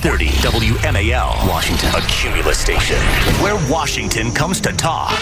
630 WMAL, Washington. A Cumulus station where Washington comes to talk.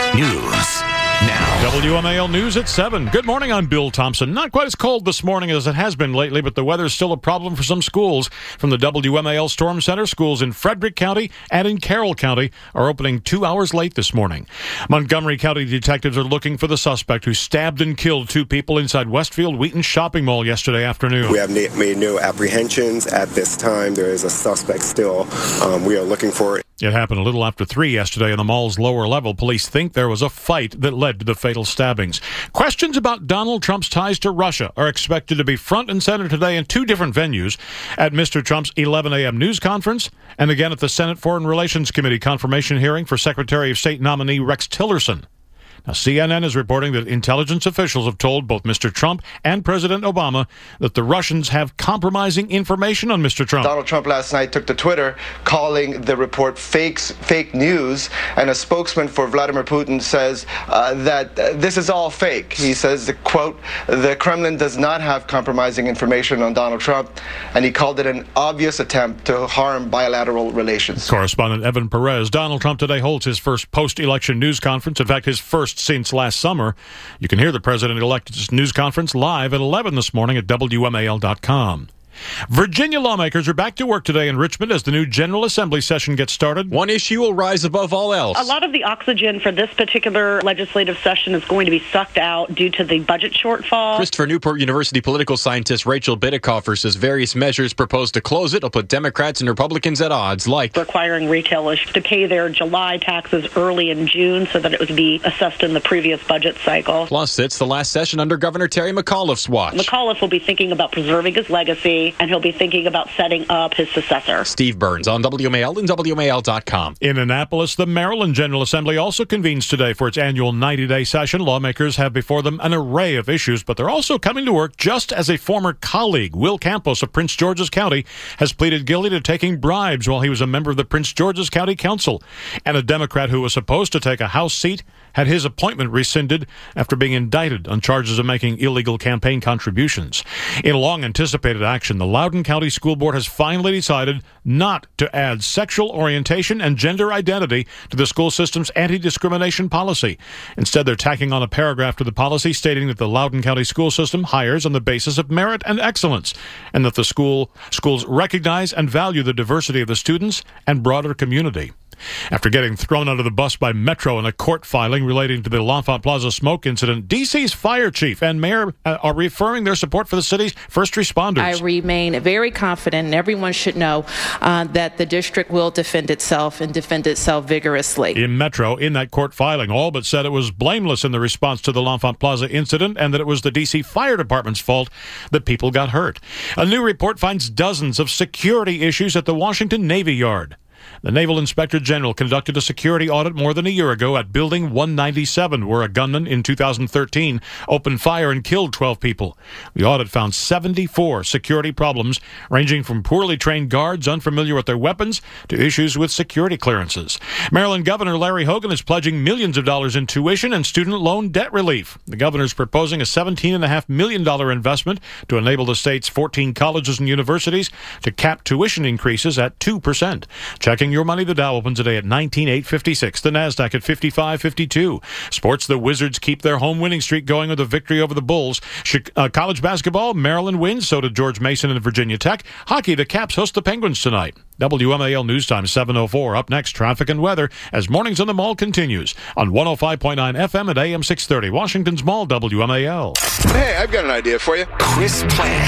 News now. WMAL News at 7. Good morning, I'm Bill Thompson. Not quite as cold this morning as it has been lately, but the weather's still a problem for some schools. From the WMAL Storm Center, schools in Frederick County and in Carroll County are opening 2 hours late this morning. Montgomery County detectives are looking for the suspect who stabbed and killed 2 people inside Westfield Wheaton Shopping Mall yesterday afternoon. We have made no apprehensions at this time. There is a suspect still. We are looking for it. It happened a little after 3 yesterday in the mall's lower level. Police think there was a fight that led to the fatal stabbings. Questions about Donald Trump's ties to Russia are expected to be front and center today in 2 different venues, at Mr. Trump's 11 a.m. news conference and again at the Senate Foreign Relations Committee confirmation hearing for Secretary of State nominee Rex Tillerson. Now, CNN is reporting that intelligence officials have told both Mr. Trump and President Obama that the Russians have compromising information on Mr. Trump. Donald Trump last night took to Twitter calling the report fake news, and a spokesman for Vladimir Putin says that this is all fake. He says, quote, "The Kremlin does not have compromising information on Donald Trump," and he called it an obvious attempt to harm bilateral relations. Correspondent Evan Perez. Donald Trump today holds his first post-election news conference. In fact, his first since last summer. You can hear the president-elect's news conference live at 11 this morning at WMAL.com. Virginia lawmakers are back to work today in Richmond as the new General Assembly session gets started. One issue will rise above all else. A lot of the oxygen for this particular legislative session is going to be sucked out due to the budget shortfall. Christopher Newport University political scientist Rachel Bidikofer says various measures proposed to close it will put Democrats and Republicans at odds, like requiring retailers to pay their July taxes early in June so that it would be assessed in the previous budget cycle. Plus, it's the last session under Governor Terry McAuliffe's watch. McAuliffe will be thinking about preserving his legacy, and he'll be thinking about setting up his successor. Steve Burns on WMAL and WMAL.com. In Annapolis, the Maryland General Assembly also convenes today for its annual 90-day session. Lawmakers have before them an array of issues, but they're also coming to work just as a former colleague, Will Campos of Prince George's County, has pleaded guilty to taking bribes while he was a member of the Prince George's County Council. And a Democrat who was supposed to take a House seat had his appointment rescinded after being indicted on charges of making illegal campaign contributions. In long-anticipated action, the Loudoun County School Board has finally decided not to add sexual orientation and gender identity to the school system's anti-discrimination policy. Instead, they're tacking on a paragraph to the policy stating that the Loudoun County school system hires on the basis of merit and excellence, and that the schools recognize and value the diversity of the students and broader community. After getting thrown under the bus by Metro in a court filing relating to the L'Enfant Plaza smoke incident, D.C.'s fire chief and mayor are reaffirming their support for the city's first responders. I remain very confident, and everyone should know that the district will defend itself and defend itself vigorously. In Metro, in that court filing, all but said it was blameless in the response to the L'Enfant Plaza incident and that it was the D.C. Fire Department's fault that people got hurt. A new report finds dozens of security issues at the Washington Navy Yard. The Naval Inspector General conducted a security audit more than a year ago at Building 197, where a gunman in 2013 opened fire and killed 12 people. The audit found 74 security problems, ranging from poorly trained guards unfamiliar with their weapons to issues with security clearances. Maryland Governor Larry Hogan is pledging millions of dollars in tuition and student loan debt relief. The governor is proposing a $17.5 million investment to enable the state's 14 colleges and universities to cap tuition increases at 2%. Checking your money, the Dow opens today at 19,856. The Nasdaq at 55.52. Sports, the Wizards keep their home winning streak going with a victory over the Bulls. College basketball, Maryland wins. So did George Mason and Virginia Tech. Hockey, the Caps host the Penguins tonight. WMAL News Time 7:04. Up next, traffic and weather as Mornings on the Mall continues on 105.9 FM at AM 630. Washington's Mall, WMAL. Hey, I've got an idea for you. Chris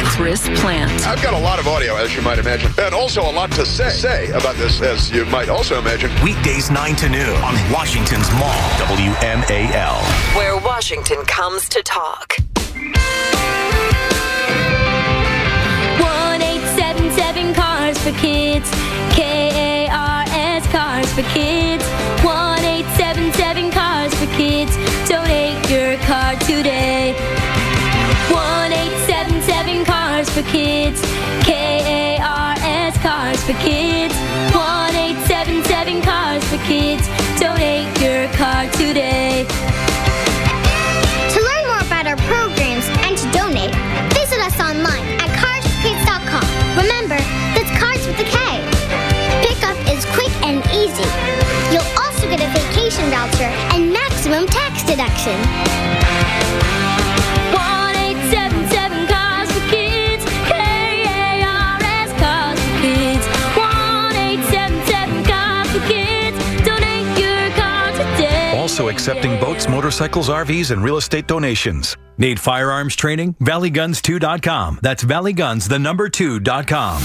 Plant. I've got a lot of audio, as you might imagine, and also a lot to say about this, as you might also imagine. Weekdays 9 to noon on Washington's Mall, WMAL. Where Washington comes to talk. 1877 Cars for Kids. KARS Cars for Kids. 1877 Cars for Kids. Donate your car today. 1877 Cars for Kids. KARS Cars for Kids. 1877 Cars for Kids. Donate your car today. To learn more about our programs and to donate, visit us online at carsforkids.com. Remember, that's Cars with a K. action. 1-877 Cars for Kids. KARS Cars for Kids. 1-877 Cars for Kids. Donate your car today. Also accepting boats, motorcycles, RVs, and real estate donations. Need firearms training? ValleyGuns2.com. That's ValleyGuns2.com.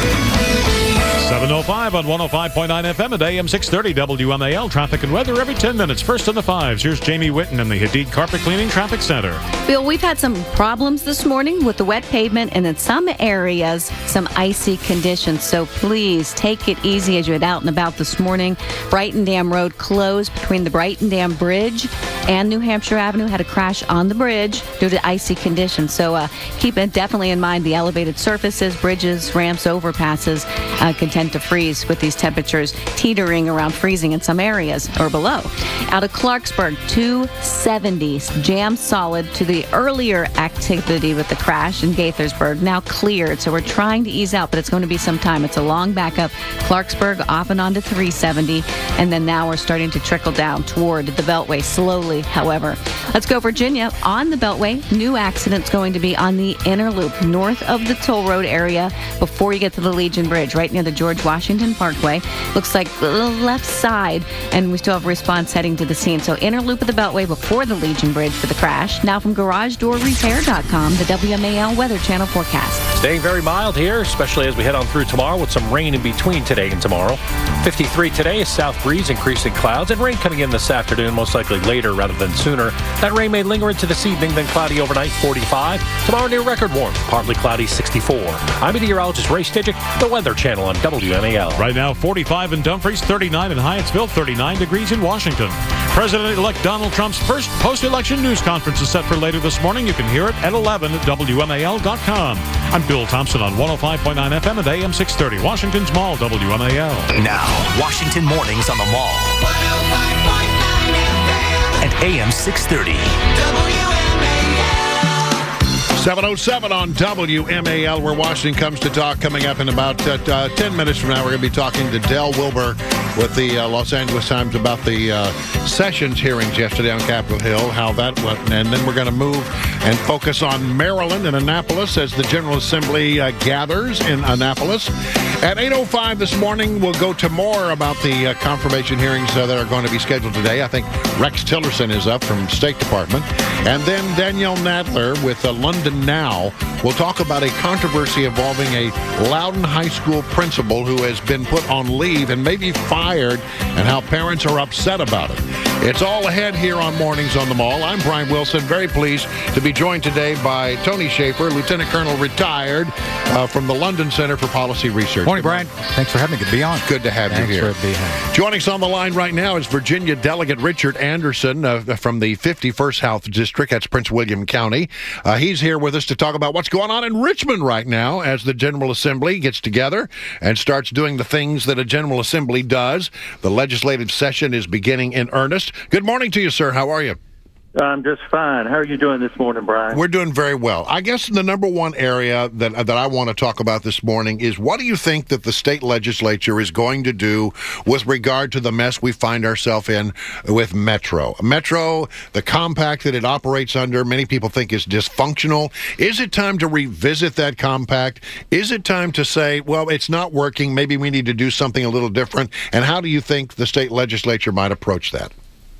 7:05 on 105.9 FM at AM 630 WMAL. Traffic and weather every 10 minutes. First in the fives. Here's Jamie Witten in the Hadid Carpet Cleaning Traffic Center. Bill, we've had some problems this morning with the wet pavement and in some areas, some icy conditions. So please take it easy as you head out and about this morning. Brighton Dam Road closed between the Brighton Dam Bridge and New Hampshire Avenue. Had a crash on the bridge due to icy conditions. So keep it definitely in mind the elevated surfaces, bridges, ramps, overpasses can tend to freeze with these temperatures teetering around freezing in some areas or below. Out of Clarksburg, 270 jammed solid to the earlier activity with the crash in Gaithersburg, now cleared. So we're trying to ease out, but it's going to be some time. It's a long backup. Clarksburg off and on to 370, and then now we're starting to trickle down toward the Beltway slowly, however. Let's go Virginia on the Beltway. New accident's going to be on the inner loop north of the toll road area before you get to the Legion Bridge, right near the George Washington Parkway. Looks like the left side, and we still have response heading to the scene. So inner loop of the Beltway before the Legion Bridge for the crash. Now from GarageDoorRepair.com, the WMAL Weather Channel forecast. Staying very mild here, especially as we head on through tomorrow with some rain in between today and tomorrow. 53 today, a south breeze, increasing clouds, and rain coming in this afternoon, most likely later rather than sooner. That rain may linger into this evening, then cloudy overnight, 45. Tomorrow near record warm, partly cloudy, 64. I'm meteorologist Ray Stidgick, the Weather Channel on WMAL. Right now, 45 in Dumfries, 39 in Hyattsville, 39 degrees in Washington. President-elect Donald Trump's first post-election news conference is set for later this morning. You can hear it at 11 at WMAL.com. I'm Bill Thompson on 105.9 FM at AM 630, Washington's Mall, WMAL. Now, Washington Mornings on the Mall. 105.9 FM at AM 630. WMAL. 7:07 on WMAL, where Washington comes to talk. Coming up in about 10 minutes from now, we're going to be talking to Del Wilbur with the Los Angeles Times about the Sessions hearings yesterday on Capitol Hill, how that went. And then we're going to move and focus on Maryland and Annapolis as the General Assembly gathers in Annapolis. At 8:05 this morning, we'll go to more about the confirmation hearings that are going to be scheduled today. I think Rex Tillerson is up from State Department. And then Danielle Nadler with London Now will talk about a controversy involving a Loudoun High School principal who has been put on leave and maybe fired, and how parents are upset about it. It's all ahead here on Mornings on the Mall. I'm Brian Wilson, very pleased to be joined today by Tony Schaefer, Lieutenant Colonel retired from the London Center for Policy Research. Morning, Brian. Thanks for having me. Good to be on. Good to have you here. Thanks for being here. Joining us on the line right now is Virginia Delegate Richard Anderson from the 51st South District. That's Prince William County. He's here with us to talk about what's going on in Richmond right now as the General Assembly gets together and starts doing the things that a General Assembly does. The legislative session is beginning in earnest. Good morning to you, sir. How are you? I'm just fine. How are you doing this morning, Brian? We're doing very well. I guess the number one area that I want to talk about this morning is, what do you think that the state legislature is going to do with regard to the mess we find ourselves in with Metro? Metro, the compact that it operates under, many people think is dysfunctional. Is it time to revisit that compact? Is it time to say, well, it's not working, maybe we need to do something a little different? And how do you think the state legislature might approach that?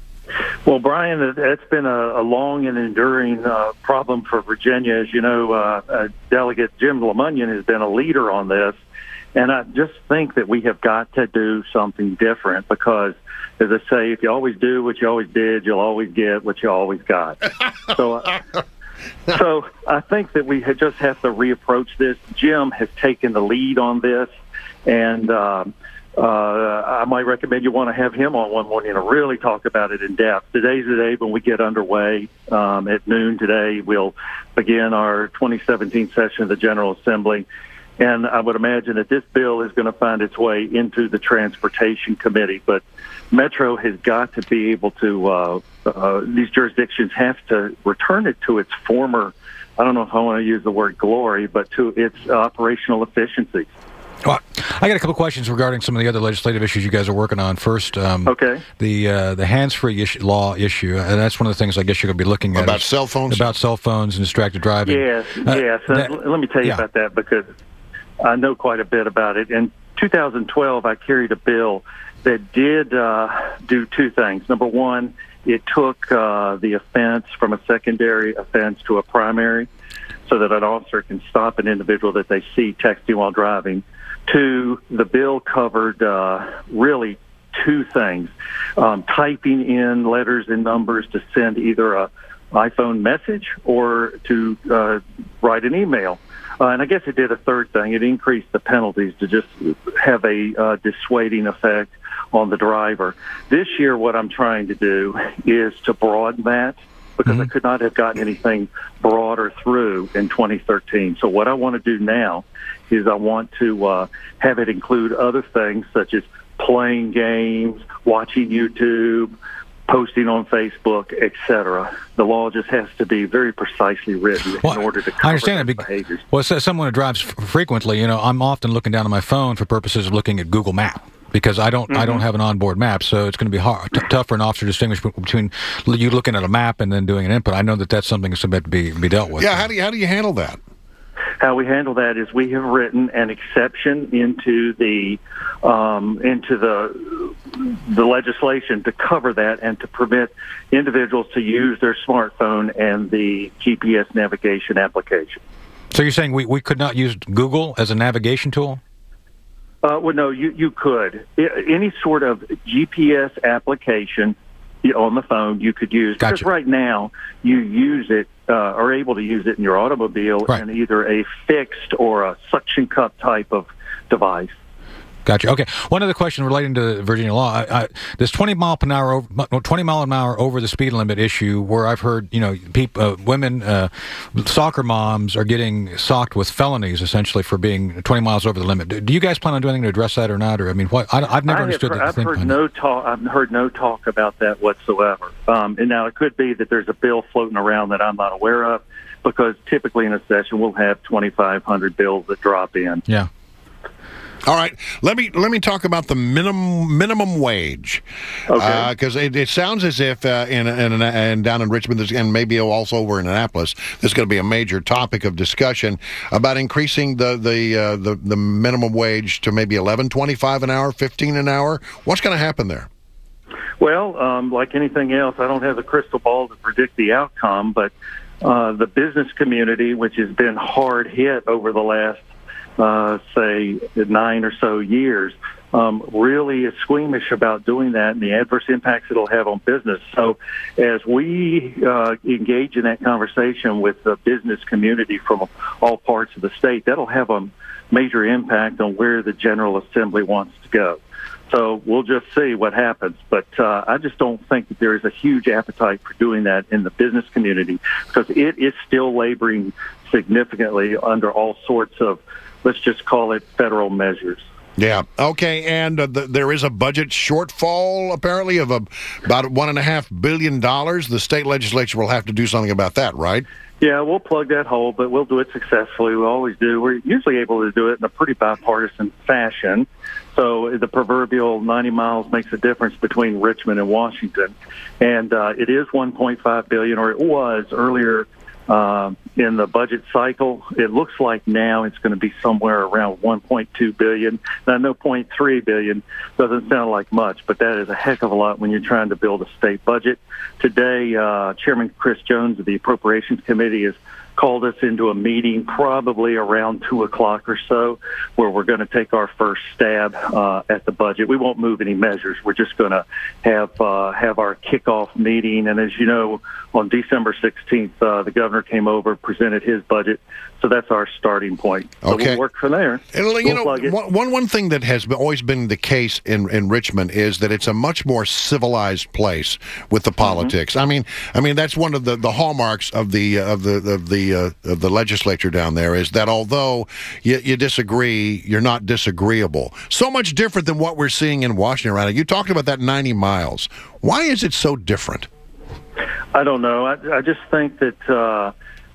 Well, Brian, that's been a long and enduring problem for Virginia. As you know, Delegate Jim LeMunyon has been a leader on this. And I just think that we have got to do something different because, as I say, if you always do what you always did, you'll always get what you always got. So I think that we just have to reapproach this. Jim has taken the lead on this, and I might recommend you want to have him on one morning and really talk about it in depth. Today's the day when we get underway. At noon today, we'll begin our 2017 session of the General Assembly. And I would imagine that this bill is going to find its way into the Transportation Committee. But Metro has got to be able to, these jurisdictions have to return it to its former, I don't know if I want to use the word glory, but to its operational efficiency. Well, I got a couple questions regarding some of the other legislative issues you guys are working on. First, okay, the hands-free law issue, and that's one of the things I guess you're going to be looking at. About cell phones? About cell phones and distracted driving. Yes. Let me tell you about that because I know quite a bit about it. In 2012, I carried a bill that did do two things. Number one, it took the offense from a secondary offense to a primary so that an officer can stop an individual that they see texting while driving. Two, the bill covered really two things. Typing in letters and numbers to send either a iPhone message or to write an email. And I guess it did a third thing. It increased the penalties to just have a dissuading effect on the driver. This year, what I'm trying to do is to broaden that because I could not have gotten anything broader through in 2013. So what I want to do now is I want to have it include other things such as playing games, watching YouTube, posting on Facebook, etc. The law just has to be very precisely written in order to cover I understand those behaviors. Well, as someone who drives frequently, I'm often looking down on my phone for purposes of looking at Google Maps. Because I don't have an onboard map, so it's going to be tough for an officer to distinguish between you looking at a map and then doing an input. I know that's something that's about to be dealt with. Yeah, how do you handle that? How we handle that is we have written an exception into the legislation to cover that and to permit individuals to use their smartphone and the GPS navigation application. So you're saying we could not use Google as a navigation tool? Well, no, you could. Any sort of GPS application on the phone you could use. Gotcha. Because right now you use it, are able to use it in your automobile in either a fixed or a suction cup type of device. Gotcha. Okay. One other question relating to Virginia law. This 20 mile an hour over the speed limit issue, where I've heard, women, soccer moms are getting socked with felonies essentially for being 20 miles over the limit. Do you guys plan on doing anything to address that or not? Or I've never understood that. I've heard no talk about that whatsoever. And now it could be that there's a bill floating around that I'm not aware of, because typically in a session we'll have 2,500 bills that drop in. Yeah. All right, let me talk about the minimum wage, because it sounds as if and down in Richmond and maybe also over in Annapolis, there's going to be a major topic of discussion about increasing the minimum wage to maybe $11.25 an hour, $15 an hour. What's going to happen there? Well, like anything else, I don't have a crystal ball to predict the outcome, but the business community, which has been hard hit over the last say 9 or so years, really is squeamish about doing that and the adverse impacts it'll have on business. So as we engage in that conversation with the business community from all parts of the state, that'll have a major impact on where the General Assembly wants to go. So we'll just see what happens. But I just don't think that there is a huge appetite for doing that in the business community, because it is still laboring significantly under all sorts of, let's just call it, federal measures. Yeah. Okay. And there is a budget shortfall, apparently, of about $1.5 billion. The state legislature will have to do something about that, right? Yeah, we'll plug that hole, but we'll do it successfully. We always do. We're usually able to do it in a pretty bipartisan fashion. So the proverbial 90 miles makes a difference between Richmond and Washington. And it is $1.5 billion, or it was earlier in the budget cycle. It looks like now it's going to be somewhere around $1.2 billion. Now, I know $0.3 billion doesn't sound like much, but that is a heck of a lot when you're trying to build a state budget. Today, Chairman Chris Jones of the Appropriations Committee has called us into a meeting probably around 2 o'clock or so, where we're going to take our first stab at the budget. We won't move any measures. We're just going to have our kickoff meeting. And as you know, on December 16th, the governor came over, presented his budget. So that's our starting point. So okay. We'll work from there. One thing that has always been the case in Richmond is that it's a much more civilized place with the politics. I mean that's one of the hallmarks of the legislature down there, is that although you disagree, you're not disagreeable. So much different than what we're seeing in Washington right now. You talked about that 90 miles. Why is it so different? I don't know. I just think that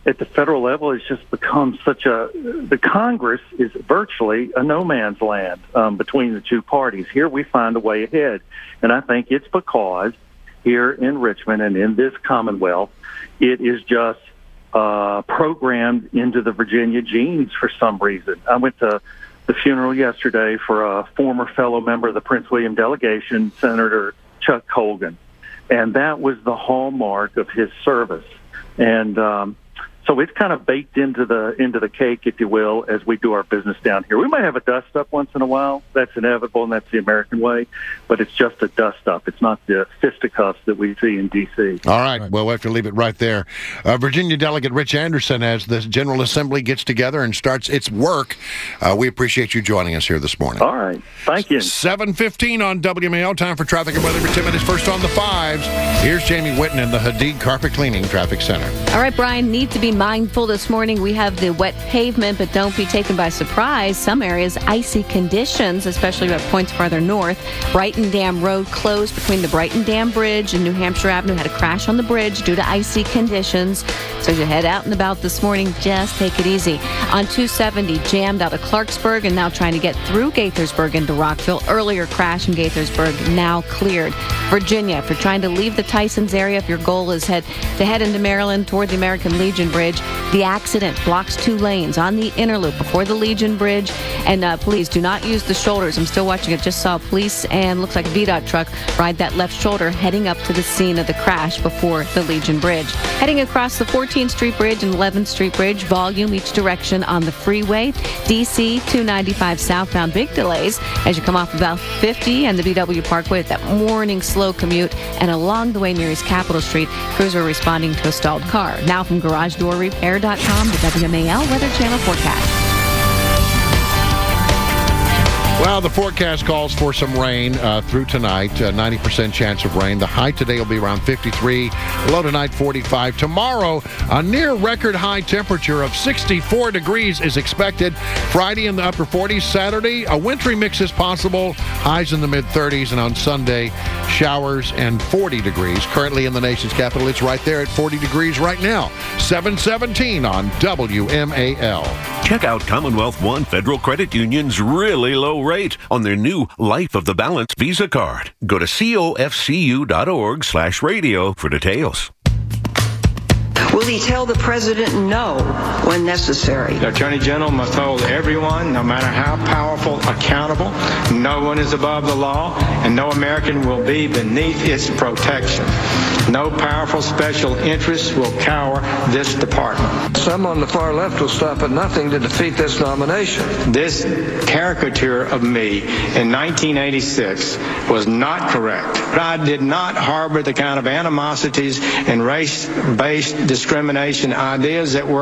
at the federal level, it's just become the Congress is virtually a no man's land between the two parties. Here we find a way ahead. And I think it's because here in Richmond and in this Commonwealth, it is just programmed into the Virginia genes for some reason. I went to the funeral yesterday for a former fellow member of the Prince William delegation, Senator Chuck Colgan. And that was the hallmark of his service. And so it's kind of baked into the cake, if you will, as we do our business down here. We might have a dust-up once in a while. That's inevitable, and that's the American way. But it's just a dust-up. It's not the fisticuffs that we see in D.C. All right. Well, we'll have to leave it right there. Virginia Delegate Rich Anderson, as the General Assembly gets together and starts its work, we appreciate you joining us here this morning. All right. Thank you. 7:15 on WMAL. Time for traffic and weather for 10 minutes. First on the 5s. Here's Jamie Whitten in the Hadid Carpet Cleaning Traffic Center. All right, Brian, need to be mindful this morning. We have the wet pavement, but don't be taken by surprise. Some areas, icy conditions, especially at points farther north. Brighton Dam Road closed between the Brighton Dam Bridge and New Hampshire Avenue. Had a crash on the bridge due to icy conditions. So as you head out and about this morning, just take it easy. On 270, jammed out of Clarksburg and now trying to get through Gaithersburg into Rockville. Earlier crash in Gaithersburg, now cleared. Virginia, if you're trying to leave the Tysons area, if your goal is to head into Maryland toward the American Legion Bridge, the accident blocks 2 lanes on the inner loop before the Legion Bridge. And please do not use the shoulders. I'm still watching it. Just saw police and looks like a VDOT truck ride that left shoulder heading up to the scene of the crash before the Legion Bridge. Heading across the 14th Street Bridge and 11th Street Bridge, volume each direction on the freeway. DC 295 southbound, big delays as you come off about 50 and the BW Parkway at that morning slow commute. And along the way near East Capitol Street, crews are responding to a stalled car. Now from GarageDoorRepair.com, the WMAL Weather Channel forecast. Well, the forecast calls for some rain through tonight, 90% chance of rain. The high today will be around 53, low tonight 45. Tomorrow, a near record high temperature of 64 degrees is expected. Friday in the upper 40s. Saturday, a wintry mix is possible, highs in the mid-30s. And on Sunday, showers and 40 degrees. Currently in the nation's capital, it's right there at 40 degrees right now. 7:17 on WMAL. Check out Commonwealth One Federal Credit Union's really low rate on their new Life of the Balance Visa card. Go to cofcu.org/radio for details. Will he tell the president no when necessary? The Attorney General must hold everyone, no matter how powerful, accountable. No one is above the law, and no American will be beneath its protection. No powerful special interests will cower this department. Some on the far left will stop at nothing to defeat this nomination. This caricature of me in 1986 was not correct. I did not harbor the kind of animosities and race-based discrimination ideas that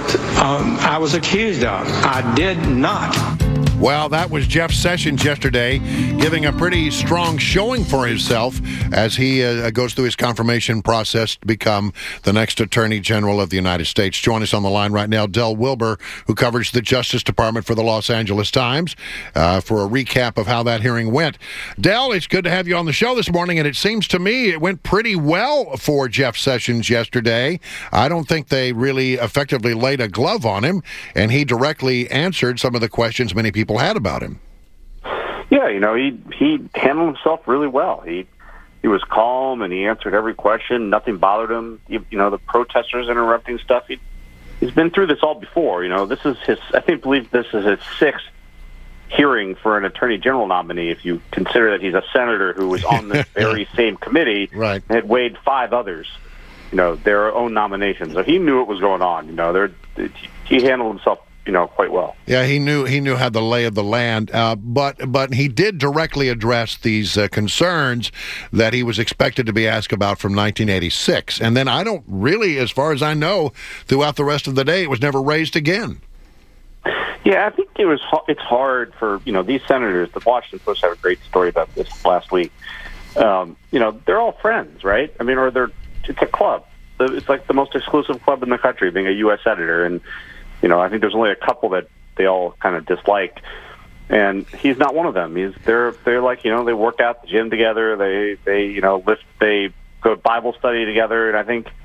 I was accused of. I did not. Well, that was Jeff Sessions yesterday, giving a pretty strong showing for himself as he goes through his confirmation process to become the next Attorney General of the United States. Join us on the line right now, Del Wilbur, who covers the Justice Department for the Los Angeles Times, for a recap of how that hearing went. Del, it's good to have you on the show this morning, and it seems to me it went pretty well for Jeff Sessions yesterday. I don't think they really effectively laid a glove on him, and he directly answered some of the questions many people had about him. Yeah, he handled himself really well. He was calm and he answered every question. Nothing bothered him. The protesters interrupting stuff. He's been through this all before. This is believe this is his 6th hearing for an attorney general nominee. If you consider that he's a senator who was on this very same committee, right, and had weighed 5 others, their own nominations. So he knew what was going on. He handled himself quite well. Yeah, he knew how the lay of the land, but he did directly address these concerns that he was expected to be asked about from 1986. And then I don't really, as far as I know, throughout the rest of the day, it was never raised again. Yeah, I think it's hard for, these senators. The Washington Post had a great story about this last week. They're all friends, right? I mean, it's a club. It's like the most exclusive club in the country, being a U.S. senator, and I think there's only a couple that they all kind of dislike, and he's not one of them. They're like, they work out the gym together. They go to Bible study together, and I think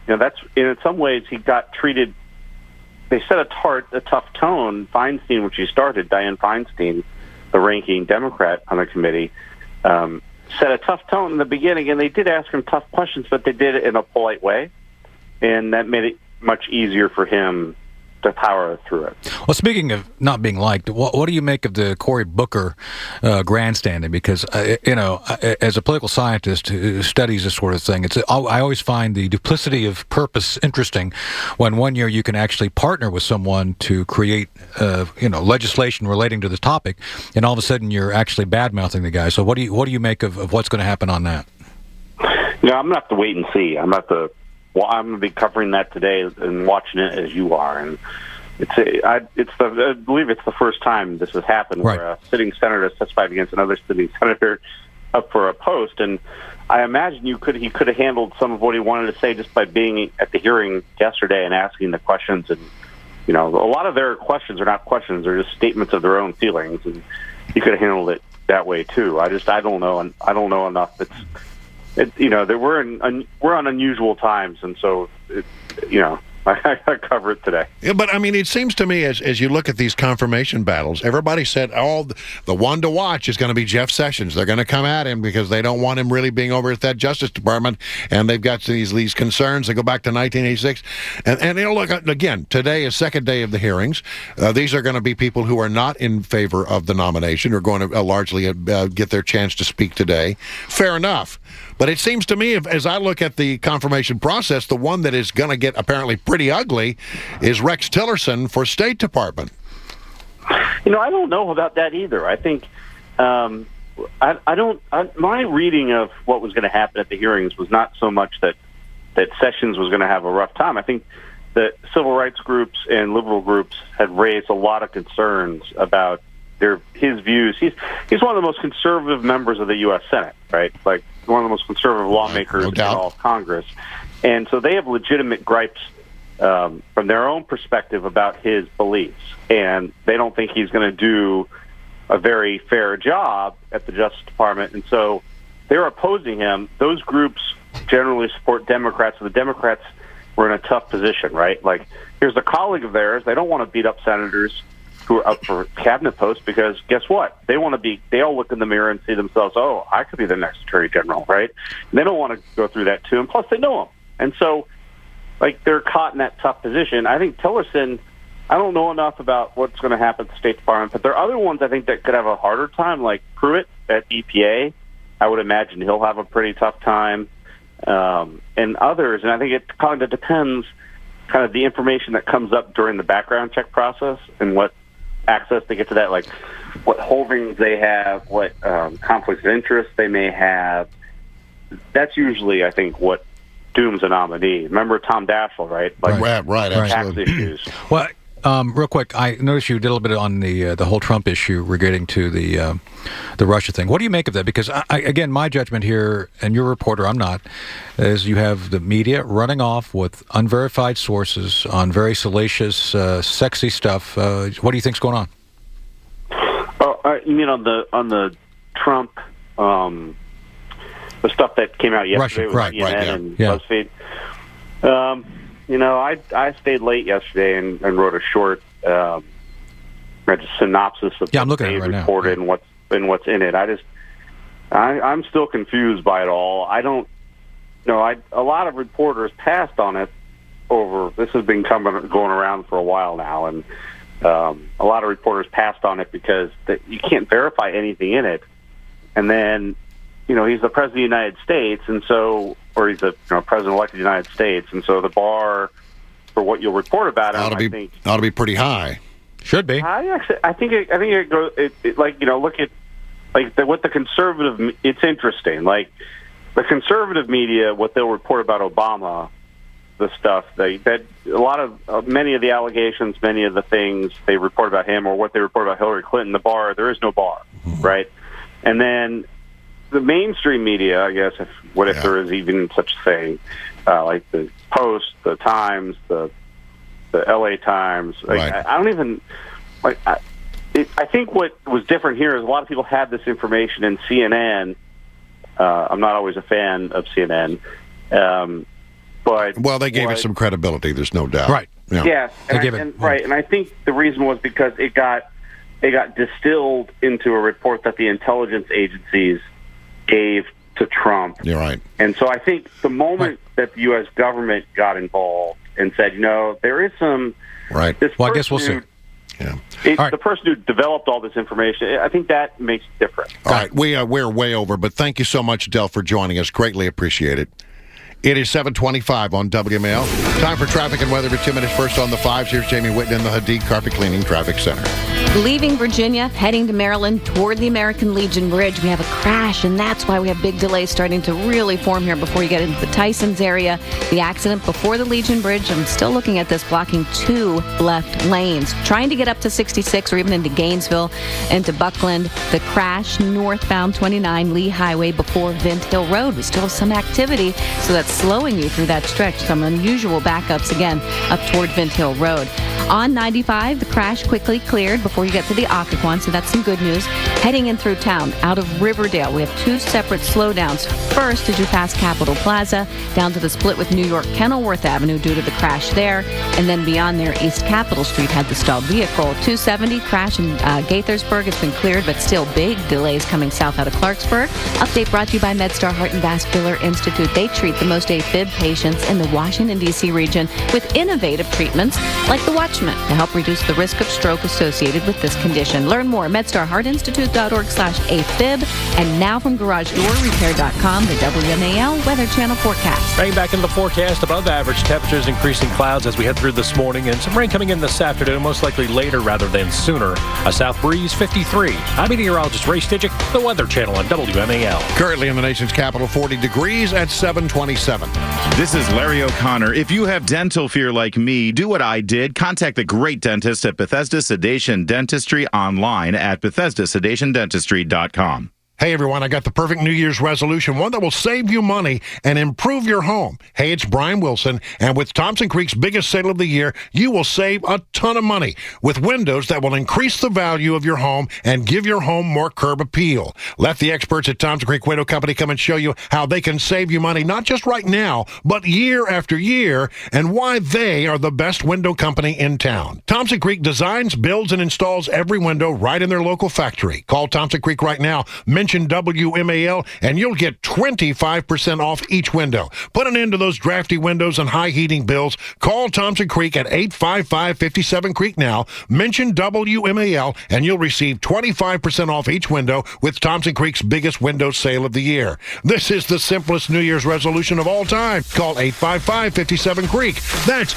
that's in some ways he got treated. They set a tough tone. Feinstein, which he started, Dianne Feinstein, the ranking Democrat on the committee, set a tough tone in the beginning, and they did ask him tough questions, but they did it in a polite way, and that made it much easier for him to power through it. Well, speaking of not being liked, what do you make of the Cory Booker grandstanding? Because, as a political scientist who studies this sort of thing, I always find the duplicity of purpose interesting when one year you can actually partner with someone to create, legislation relating to the topic, and all of a sudden you're actually bad-mouthing the guy. So what do you make of what's going to happen on that? I'm going to have to wait and see. I'm going to be covering that today and watching it as you are, and I believe it's the first time this has happened where a sitting senator has testified against another sitting senator up for a post. And I imagine he could have handled some of what he wanted to say just by being at the hearing yesterday and asking the questions. And a lot of their questions are not questions; they're just statements of their own feelings. And he could have handled it that way too. I don't know, and I don't know enough. That we're on unusual times, and so I cover it today. Yeah, but I mean, it seems to me as you look at these confirmation battles, everybody said, the one to watch is going to be Jeff Sessions. They're going to come at him because they don't want him really being over at that Justice Department, and they've got these concerns. They go back to 1986, and look again. Today is second day of the hearings. These are going to be people who are not in favor of the nomination, or going to largely get their chance to speak today. Fair enough. But it seems to me, as I look at the confirmation process, the one that is going to get apparently pretty ugly is Rex Tillerson for State Department. I don't know about that either. I think my reading of what was going to happen at the hearings was not so much that Sessions was going to have a rough time. I think that civil rights groups and liberal groups had raised a lot of concerns about his views. He's one of the most conservative members of the U.S. Senate, right? Like one of the most conservative lawmakers in all of Congress. And so they have legitimate gripes from their own perspective about his beliefs. And they don't think he's going to do a very fair job at the Justice Department. And so they're opposing him. Those groups generally support Democrats. So the Democrats were in a tough position, right? Like, here's a colleague of theirs. They don't want to beat up senators who are up for cabinet posts, because guess what? They all look in the mirror and see themselves, I could be the next attorney general, right? And they don't want to go through that too, and plus they know him. And so, they're caught in that tough position. I think Tillerson, I don't know enough about what's going to happen at the State Department, but there are other ones I think that could have a harder time, like Pruitt at EPA. I would imagine he'll have a pretty tough time, and others. And I think it kind of depends kind of the information that comes up during the background check process and what access they get to that, like what holdings they have, what conflicts of interest they may have. That's usually, I think, what dooms a nominee. Remember Tom Daschle, right? Right, tax absolutely. issues. Well, real quick, I noticed you did a little bit on the whole Trump issue relating to the Russia thing. What do you make of that? Because, again, my judgment here, and you're a reporter, I'm not, is you have the media running off with unverified sources on very salacious, sexy stuff. What do you think's going on? You mean on the Trump, the stuff that came out yesterday with CNN and BuzzFeed? I stayed late yesterday and wrote a short synopsis of what they reported and what's in it. I'm still confused by it all. I don't know. A lot of reporters passed on it over. This has been going around for a while now, and a lot of reporters passed on it because you can't verify anything in it. And then, he's the president of the United States, and so, or he's the president-elect of the United States, and so the bar for what you'll report about him, I think, ought to be pretty high. Should be. I think it goes. Look at what the conservative. It's interesting. Like the conservative media, what they'll report about Obama, the stuff many of the allegations, many of the things they report about him, or what they report about Hillary Clinton, the bar. There is no bar, right? And then the mainstream media, I guess, if there is even such a thing, like the Post, the Times, the LA Times. I don't even I think what was different here is a lot of people had this information in CNN. I'm not always a fan of CNN, but they gave it some credibility. There's no doubt. Right. Yeah. Yes, and I think the reason was because it got distilled into a report that the intelligence agencies gave to Trump. You're right. And so I think the moment that the U.S. government got involved and said, there is some... Right. Well, I guess we'll see. Yeah. The person who developed all this information, I think that makes it different. All right. We're way over, but thank you so much, Del, for joining us. Greatly appreciate it. It is 7:25 on WMAL. Time for traffic and weather for 2 minutes. First on the 5s, here's Jamie Whitten in the Hadid Carpet Cleaning Traffic Center. Leaving Virginia, heading to Maryland toward the American Legion Bridge, we have a crash, and that's why we have big delays starting to really form here before you get into the Tysons area. The accident before the Legion Bridge, I'm still looking at this, blocking 2 left lanes. Trying to get up to 66 or even into Gainesville, into Buckland. The crash northbound 29 Lee Highway before Vint Hill Road. We still have some activity, so that's slowing you through that stretch. Some unusual backups again up toward Vint Hill Road. On 95, the crash quickly cleared before you get to the Occoquan, so that's some good news. Heading in through town, out of Riverdale, we have 2 separate slowdowns. First, as you pass Capitol Plaza, down to the split with New York Kenilworth Avenue due to the crash there, and then beyond there, East Capitol Street had the stalled vehicle. 270 crash in Gaithersburg has been cleared, but still big delays coming south out of Clarksburg. Update brought to you by MedStar Heart and Vascular Institute. They treat the most AFib patients in the Washington, D.C. region with innovative treatments like the Watchman to help reduce the risk of stroke associated with this condition. Learn more at MedStarHeartInstitute.org/AFib. And now from GarageDoorRepair.com, the WMAL Weather Channel forecast. Rain back in the forecast, above average temperatures, increasing clouds as we head through this morning, and some rain coming in this afternoon, most likely later rather than sooner. A south breeze, 53. I'm meteorologist Ray Stidgick, the Weather Channel on WMAL. Currently in the nation's capital, 40 degrees at 7:27. This is Larry O'Connor. If you have dental fear like me, do what I did. Contact the great dentist at Bethesda Sedation Dentistry online at BethesdaSedationDentistry.com. Hey everyone, I got the perfect New Year's resolution, one that will save you money and improve your home. Hey, it's Brian Wilson, and with Thompson Creek's biggest sale of the year, you will save a ton of money with windows that will increase the value of your home and give your home more curb appeal. Let the experts at Thompson Creek Window Company come and show you how they can save you money, not just right now, but year after year, and why they are the best window company in town. Thompson Creek designs, builds, and installs every window right in their local factory. Call Thompson Creek right now. Mention WMAL, and you'll get 25% off each window. Put an end to those drafty windows and high heating bills. Call Thompson Creek at 855-57 Creek now. Mention WMAL, and you'll receive 25% off each window with Thompson Creek's biggest window sale of the year. This is the simplest New Year's resolution of all time. Call 855-57 Creek. That's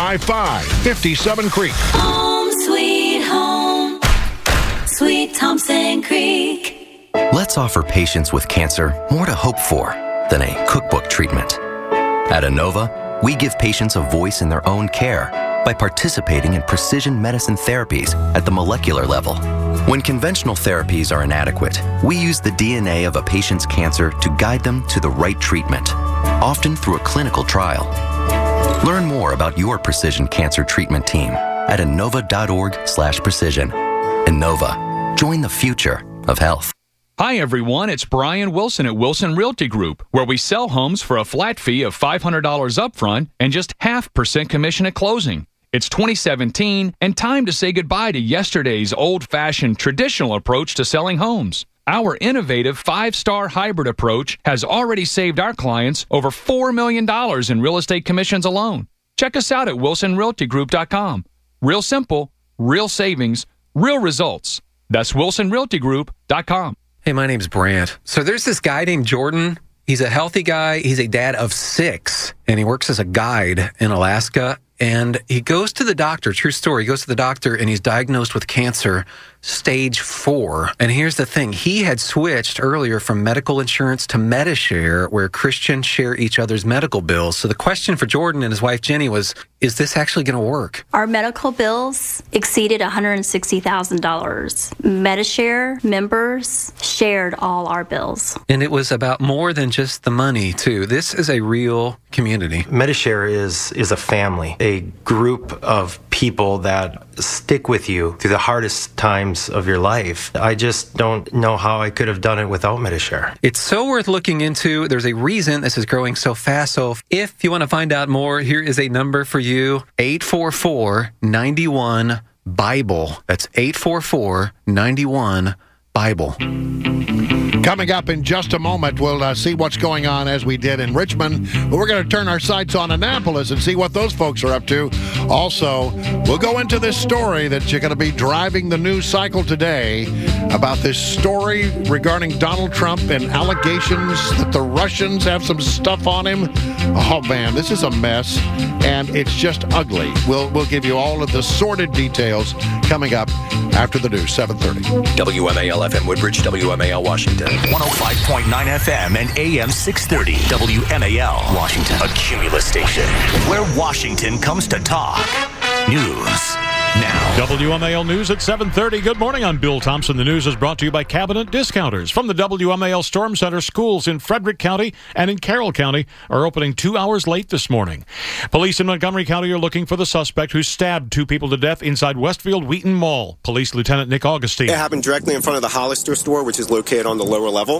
855-57 Creek. Home sweet home, sweet Thompson Creek. Let's offer patients with cancer more to hope for than a cookbook treatment. At Inova, we give patients a voice in their own care by participating in precision medicine therapies at the molecular level. When conventional therapies are inadequate, we use the DNA of a patient's cancer to guide them to the right treatment, often through a clinical trial. Learn more about your precision cancer treatment team at Inova.org/precision. Inova. Join the future of health. Hi, everyone. It's Brian Wilson at Wilson Realty Group, where we sell homes for a flat fee of $500 upfront and just 0.5% commission at closing. It's 2017 and time to say goodbye to yesterday's old-fashioned traditional approach to selling homes. Our innovative 5-star hybrid approach has already saved our clients over $4 million in real estate commissions alone. Check us out at WilsonRealtyGroup.com. Real simple, real savings, real results. That's WilsonRealtyGroup.com. Hey, my name's Brant. So there's this guy named Jordan. He's a healthy guy. He's a dad of 6, and he works as a guide in Alaska. And he goes to the doctor, true story, he goes to the doctor and he's diagnosed with cancer, stage 4. And here's the thing, he had switched earlier from medical insurance to Medi-Share, where Christians share each other's medical bills. So the question for Jordan and his wife Jenny was, is this actually going to work? Our medical bills exceeded $160,000. Medi-Share members shared all our bills. And it was about more than just the money, too. This is a real community. Medi-Share is a family, a group of people that stick with you through the hardest times of your life. I just don't know how I could have done it without Medi-Share. It's so worth looking into. There's a reason this is growing so fast. So if you want to find out more, here is a number for you, 844-91-BIBLE. That's 844-91-BIBLE. Coming up in just a moment, we'll see what's going on as we did in Richmond. But we're going to turn our sights on Annapolis and see what those folks are up to. Also, we'll go into this story that you're going to be driving the news cycle today about this story regarding Donald Trump and allegations that the Russians have some stuff on him. Oh, man, this is a mess, and it's just ugly. We'll give you all of the sordid details coming up after the news, 7:30. WMAL FM Woodbridge, WMAL Washington. 105.9 FM and AM 630. WMAL Washington. A Cumulus station where Washington comes to talk. News now. WMAL News at 7:30. Good morning. I'm Bill Thompson. The news is brought to you by Cabinet Discounters. From the WMAL Storm Center, schools in Frederick County and in Carroll County are opening 2 hours late this morning. Police in Montgomery County are looking for the suspect who stabbed 2 people to death inside Westfield Wheaton Mall. Police Lieutenant Nick Augustine. It happened directly in front of the Hollister store, which is located on the lower level,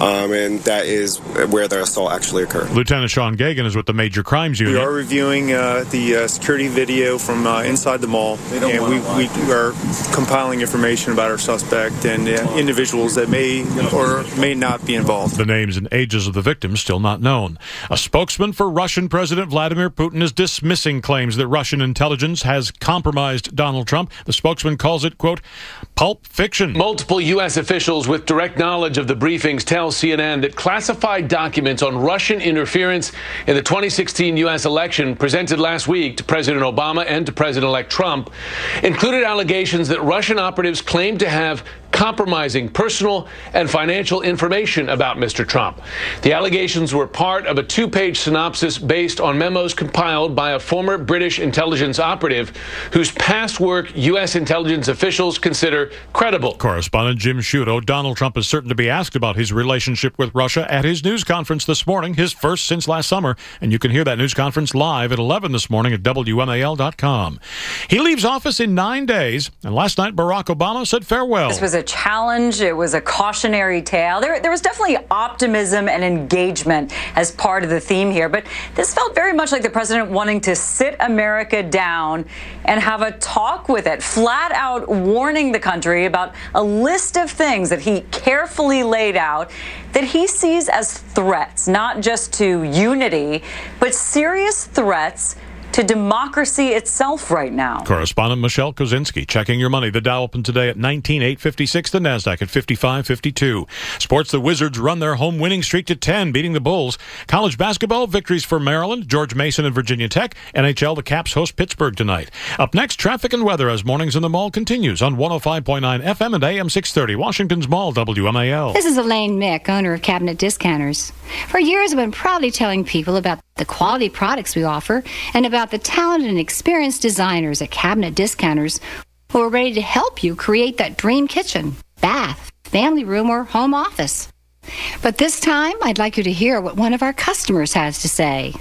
and that is where the assault actually occurred. Lieutenant Sean Gagan is with the Major Crimes Unit. We are reviewing the security video from inside the mall, and we are compiling information about our suspect and individuals that may or may not be involved. The names and ages of the victims still not known. A spokesman for Russian President Vladimir Putin is dismissing claims that Russian intelligence has compromised Donald Trump. The spokesman calls it, quote, pulp fiction. Multiple U.S. officials with direct knowledge of the briefings tell CNN that classified documents on Russian interference in the 2016 U.S. election presented last week to President Obama and to President-elect Trump included allegations that Russian operatives claimed to have compromising personal and financial information about Mr. Trump. The allegations were part of a 2-page synopsis based on memos compiled by a former British intelligence operative whose past work U.S. intelligence officials consider credible. Correspondent Jim Sciutto. Donald Trump is certain to be asked about his relationship with Russia at his news conference this morning, his first since last summer, and you can hear that news conference live at 11 this morning at WMAL.com. He leaves office in 9 days, and last night Barack Obama said farewell. This was a challenge. It was a cautionary tale. There was definitely optimism and engagement as part of the theme here, but this felt very much like the president wanting to sit America down and have a talk with it, flat out warning the country about a list of things that he carefully laid out that he sees as threats, not just to unity, but serious threats to democracy itself right now. Correspondent Michelle Kozinski checking your money. The Dow opened today at 19,856. The Nasdaq at 5552. Sports: the Wizards run their home winning streak to 10, beating the Bulls. College basketball victories for Maryland, George Mason, and Virginia Tech. NHL: the Caps host Pittsburgh tonight. Up next, traffic and weather as Mornings in the Mall continues on 105.9 FM and AM 630. Washington's Mall, WMAL. This is Elaine Mick, owner of Cabinet Discounters. For years, I've been proudly telling people about the quality products we offer and about the talented and experienced designers at Cabinet Discounters who are ready to help you create that dream kitchen, bath, family room, or home office. But this time, I'd like you to hear what one of our customers has to say.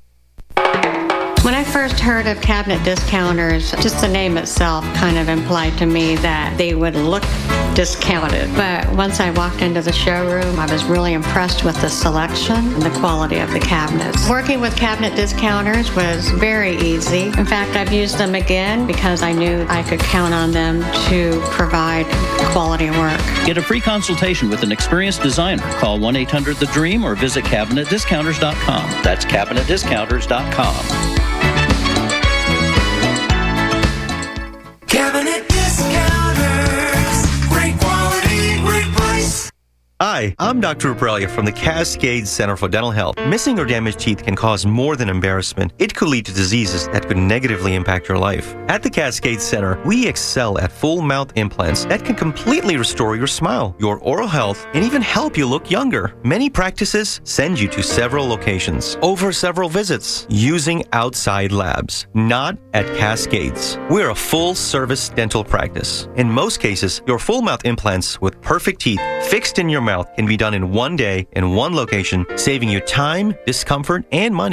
When I first heard of Cabinet Discounters, just the name itself kind of implied to me that they would look discounted. But once I walked into the showroom, I was really impressed with the selection and the quality of the cabinets. Working with Cabinet Discounters was very easy. In fact, I've used them again because I knew I could count on them to provide quality work. Get a free consultation with an experienced designer. Call 1-800-THE-DREAM or visit CabinetDiscounters.com. That's CabinetDiscounters.com. Cabinet Discounters. Great quality, great price. Hi, I'm Dr. Ubralia from the Cascade Center for Dental Health. Missing or damaged teeth can cause more than embarrassment. It could lead to diseases that could negatively impact your life. At the Cascade Center, we excel at full mouth implants that can completely restore your smile, your oral health, and even help you look younger. Many practices send you to several locations, over several visits, using outside labs, not at Cascades. We're a full-service dental practice. In most cases, your full mouth implants with perfect teeth fixed in your mouth can be done in one day in one location, saving you time, discomfort, and money.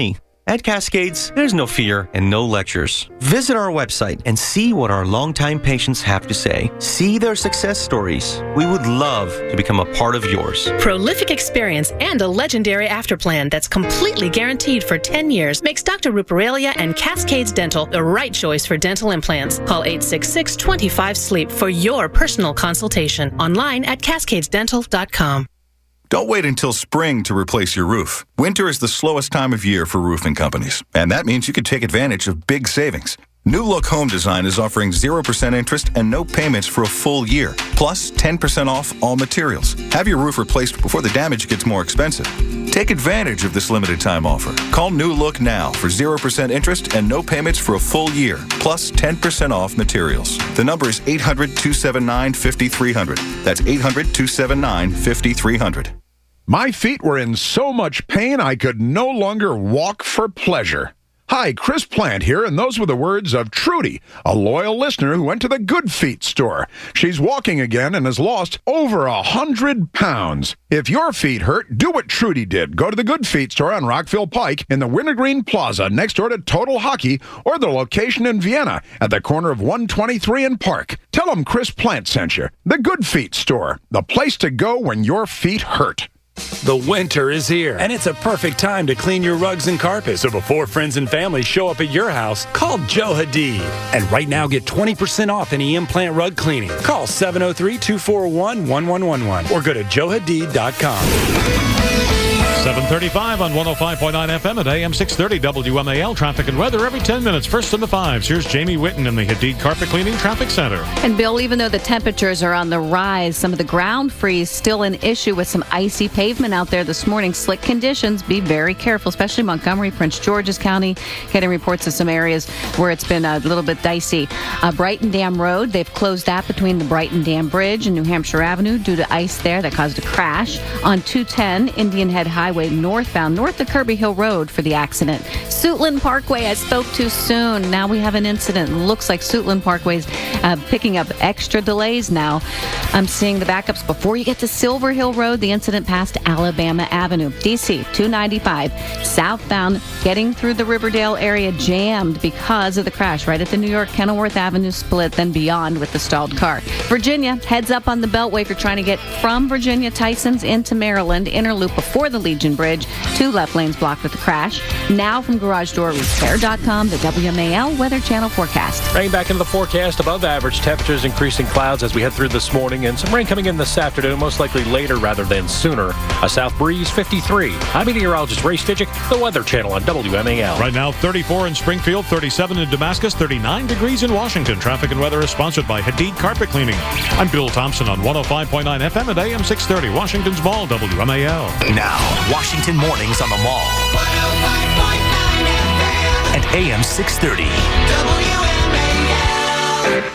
At Cascades, there's no fear and no lectures. Visit our website and see what our longtime patients have to say. See their success stories. We would love to become a part of yours. Prolific experience and a legendary afterplan that's completely guaranteed for 10 years makes Dr. Ruparelia and Cascades Dental the right choice for dental implants. Call 866-25-SLEEP for your personal consultation. Online at cascadesdental.com. Don't wait until spring to replace your roof. Winter is the slowest time of year for roofing companies, and that means you can take advantage of big savings. New Look Home Design is offering 0% interest and no payments for a full year, plus 10% off all materials. Have your roof replaced before the damage gets more expensive. Take advantage of this limited time offer. Call New Look now for 0% interest and no payments for a full year, plus 10% off materials. The number is 800-279-5300. That's 800-279-5300. My feet were in so much pain I could no longer walk for pleasure. Hi, Chris Plant here, and those were the words of Trudy, a loyal listener who went to the Good Feet store. She's walking again and has lost over 100 pounds. If your feet hurt, do what Trudy did. Go to the Good Feet store on Rockville Pike in the Wintergreen Plaza next door to Total Hockey, or the location in Vienna at the corner of 123 and Park. Tell them Chris Plant sent you. The Good Feet store, the place to go when your feet hurt. The winter is here, and it's a perfect time to clean your rugs and carpets. So before friends and family show up at your house, call Joe Hadid. And right now, get 20% off any implant rug cleaning. Call 703-241-1111 or go to joehadid.com. 7:35 on 105.9 FM at AM 630 WMAL. Traffic and weather every 10 minutes. First in the fives. Here's Jamie Whitten in the Hadid Carpet Cleaning Traffic Center. And Bill, even though the temperatures are on the rise, some of the ground freeze still an issue with some icy pavement out there this morning. Slick conditions. Be very careful, especially Montgomery, Prince George's County. Getting reports of some areas where it's been a little bit dicey. Brighton Dam Road, they've closed that between the Brighton Dam Bridge and New Hampshire Avenue due to ice there that caused a crash. On 210 Indian Head Highway northbound, north of Kirby Hill Road for the accident. Suitland Parkway, I spoke too soon. Now we have an incident. Looks like Suitland Parkway's picking up extra delays now. I'm seeing the backups before you get to Silver Hill Road. The incident passed Alabama Avenue. DC 295 southbound, getting through the Riverdale area, jammed because of the crash right at the New York Kenilworth Avenue split, then beyond with the stalled car. Virginia, heads up on the Beltway if you're trying to get from Virginia Tysons into Maryland. Inner loop before the Legion Bridge. 2 left lanes blocked with the crash. Now from GarageDoorRepair.com, the WMAL Weather Channel forecast. Rain back into the forecast, above average. Temperatures increasing clouds as we head through this morning, and some rain coming in this afternoon, most likely later rather than sooner. A south breeze, 53. I'm meteorologist Ray Stidgick, the Weather Channel on WMAL. Right now, 34 in Springfield, 37 in Damascus, 39 degrees in Washington. Traffic and weather is sponsored by Hadid Carpet Cleaning. I'm Bill Thompson on 105.9 FM at AM 630, Washington's Mall, WMAL. Now, Washington mornings on the Mall. 105.9 FM. And AM 630. WMAL.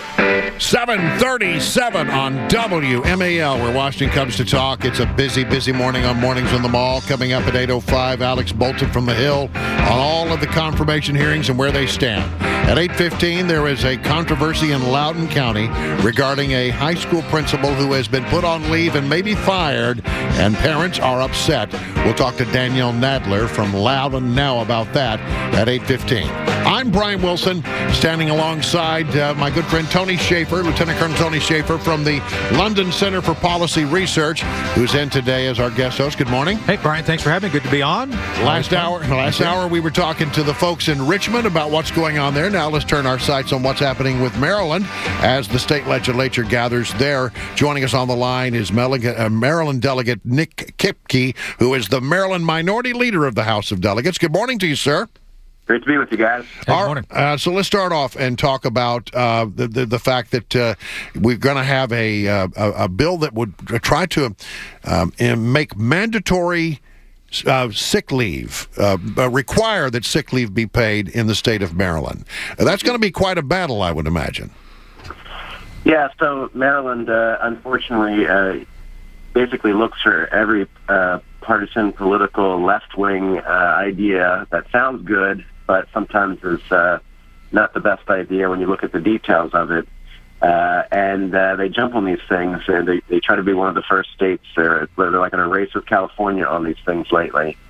7:37 on WMAL, where Washington comes to talk. It's a busy, busy morning on Mornings on the Mall. Coming up at 8:05, Alex Bolton from the Hill on all of the confirmation hearings and where they stand. At 8:15, there is a controversy in Loudoun County regarding a high school principal who has been put on leave and may be fired, and parents are upset. We'll talk to Danielle Nadler from Loudoun now about that at 8:15. I'm Brian Wilson, standing alongside my good friend Tony Schaefer, Lieutenant Colonel Tony Schaefer from the London Center for Policy Research, who's in today as our guest host. Good morning. Hey, Brian, thanks for having me. Good to be on. Last hour, we were talking to the folks in Richmond about what's going on there. Now let's turn our sights on what's happening with Maryland as the state legislature gathers there. Joining us on the line is Maryland Delegate Nick Kipke, who is the Maryland Minority Leader of the House of Delegates. Good morning to you, sir. Great to be with you guys. Good morning. So let's start off and talk about the fact that we're going to have a bill that would try to make mandatory sick leave, require that sick leave be paid in the state of Maryland. That's going to be quite a battle, I would imagine. Yeah, so Maryland, unfortunately, basically looks for every partisan, political, left-wing idea that sounds good, but sometimes is not the best idea when you look at the details of it. And they jump on these things, and they try to be one of the first states. They're like in a race with California on these things lately.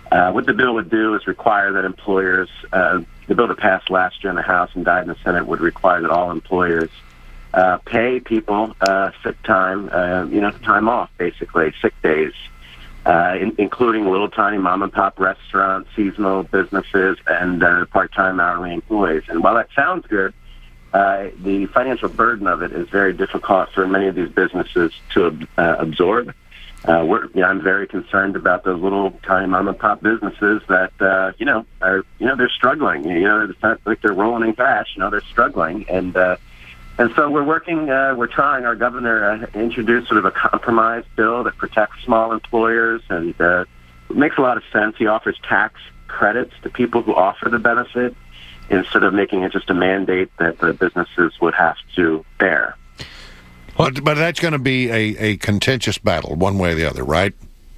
What the bill would do is require that employers, the bill that passed last year in the House and died in the Senate would require that all employers pay people sick time, time off, basically, sick days, including little tiny mom-and-pop restaurants, seasonal businesses, and part-time hourly employees. And while that sounds good, the financial burden of it is very difficult for many of these businesses to absorb. I'm very concerned about those little tiny mom-and-pop businesses that they're struggling. It's not like they're rolling in cash. They're struggling, and so we're working. We're trying. Our governor introduced sort of a compromise bill that protects small employers, and it makes a lot of sense. He offers tax credits to people who offer the benefit, instead of making it just a mandate that the businesses would have to bear. But that's going to be a contentious battle, one way or the other, right?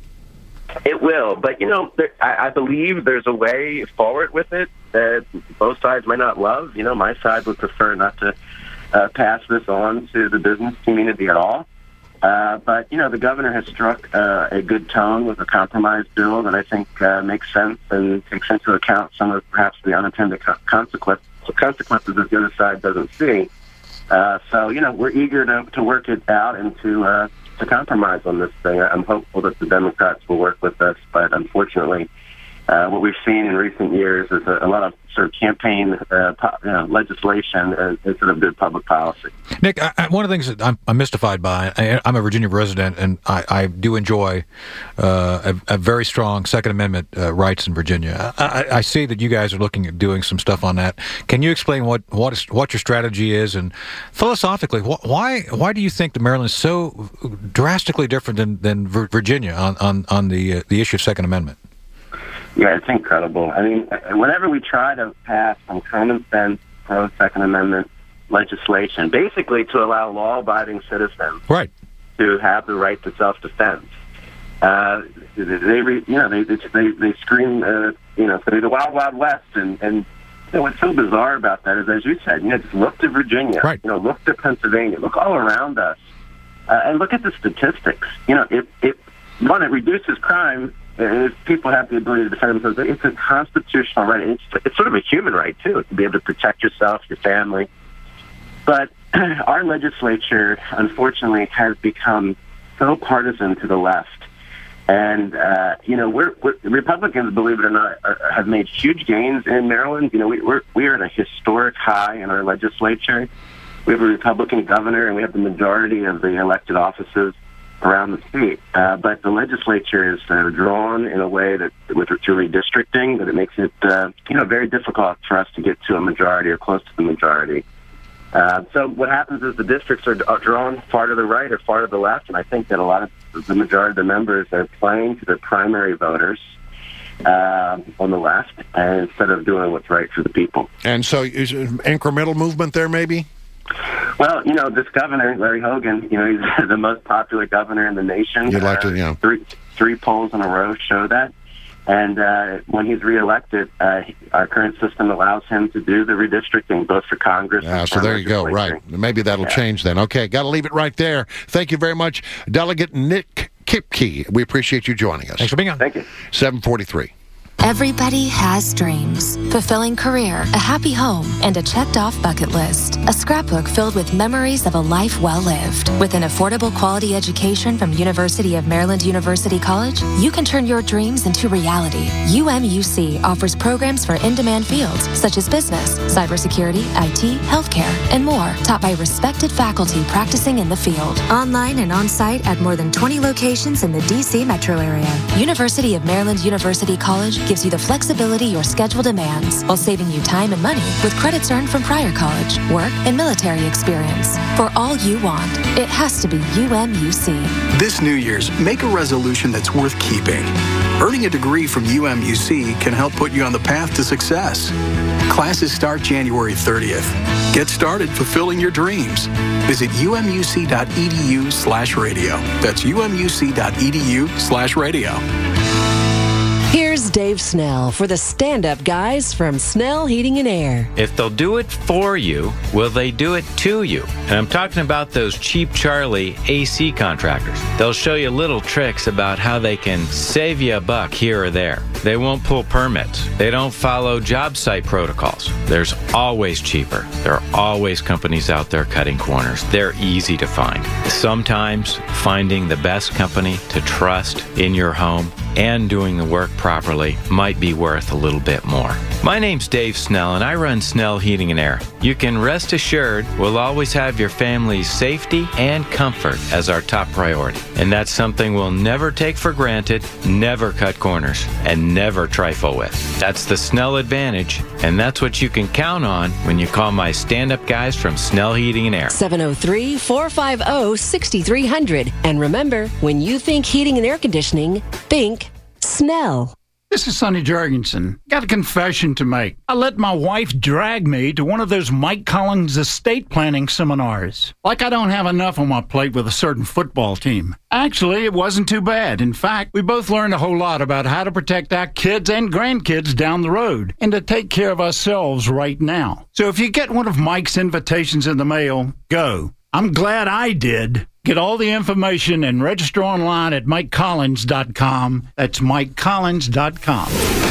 It will, but I believe there's a way forward with it that both sides might not love. My side would prefer not to pass this on to the business community at all. But the governor has struck a good tone with a compromise bill that I think makes sense and takes into account some of perhaps the unintended consequences that the other side doesn't see. So we're eager to work it out and to compromise on this thing. I'm hopeful that the Democrats will work with us, but unfortunately, what we've seen in recent years is a lot of sort of campaign legislation instead of good public policy. Nick, one of the things that I'm mystified by, I'm a Virginia resident, and I do enjoy a very strong Second Amendment rights in Virginia. I see that you guys are looking at doing some stuff on that. Can you explain what your strategy is, and philosophically, why do you think that Maryland is so drastically different than Virginia on the issue of Second Amendment? Yeah, it's incredible. I mean, whenever we try to pass some common sense pro-Second Amendment legislation, basically to allow law-abiding citizens to have the right to self-defense, they scream, the Wild Wild West, and what's so bizarre about that is, as you said, just look to Virginia, look to Pennsylvania, look all around us, and look at the statistics. It reduces crime. If people have the ability to defend themselves, it's a constitutional right. It's sort of a human right, too, to be able to protect yourself, your family. But our legislature, unfortunately, has become so partisan to the left. And, we're Republicans, believe it or not, have made huge gains in Maryland. We are at a historic high in our legislature. We have a Republican governor, and we have the majority of the elected offices around the state, but the legislature is drawn in a way that, through redistricting, that it makes it very difficult for us to get to a majority or close to the majority. So what happens is the districts are drawn far to the right or far to the left, and I think that a lot of the majority of the members are playing to their primary voters on the left instead of doing what's right for the people. And so, is it an incremental movement there, maybe? Well, this governor, Larry Hogan, he's the most popular governor in the nation. You'd like to, Three polls in a row show that. And when he's reelected, our current system allows him to do the redistricting, both for Congress and so there you go, right. Maybe that'll change then. Okay, got to leave it right there. Thank you very much, Delegate Nick Kipke. We appreciate you joining us. Thanks for being on. Thank you. 7:43. Everybody has dreams. Fulfilling career, a happy home, and a checked-off bucket list. A scrapbook filled with memories of a life well lived. With an affordable quality education from University of Maryland University College, you can turn your dreams into reality. UMUC offers programs for in-demand fields such as business, cybersecurity, IT, healthcare, and more, taught by respected faculty practicing in the field. Online and on-site at more than 20 locations in the D.C. metro area. University of Maryland University College gives you the flexibility your schedule demands while saving you time and money with credits earned from prior college, work, and military experience. For all you want, it has to be UMUC. This New Year's, make a resolution that's worth keeping. Earning a degree from UMUC can help put you on the path to success. Classes start January 30th. Get started fulfilling your dreams. Visit umuc.edu/radio. That's umuc.edu/radio. Here's Here's Dave Snell for the stand-up guys from Snell Heating and Air. If they'll do it for you, will they do it to you? And I'm talking about those cheap Charlie AC contractors. They'll show you little tricks about how they can save you a buck here or there. They won't pull permits. They don't follow job site protocols. There's always cheaper. There are always companies out there cutting corners. They're easy to find. Sometimes finding the best company to trust in your home and doing the work properly might be worth a little bit more. My name's Dave Snell, and I run Snell Heating and Air. You can rest assured we'll always have your family's safety and comfort as our top priority. And that's something we'll never take for granted, never cut corners, and never trifle with. That's the Snell advantage, and that's what you can count on when you call my stand-up guys from Snell Heating and Air. 703-450-6300. And remember, when you think heating and air conditioning, think Snell. This is Sonny Jorgensen. Got a confession to make. I let my wife drag me to one of those Mike Collins estate planning seminars. Like I don't have enough on my plate with a certain football team. Actually, it wasn't too bad. In fact, we both learned a whole lot about how to protect our kids and grandkids down the road and to take care of ourselves right now. So if you get one of Mike's invitations in the mail, go. I'm glad I did. Get all the information and register online at MikeCollins.com. That's MikeCollins.com.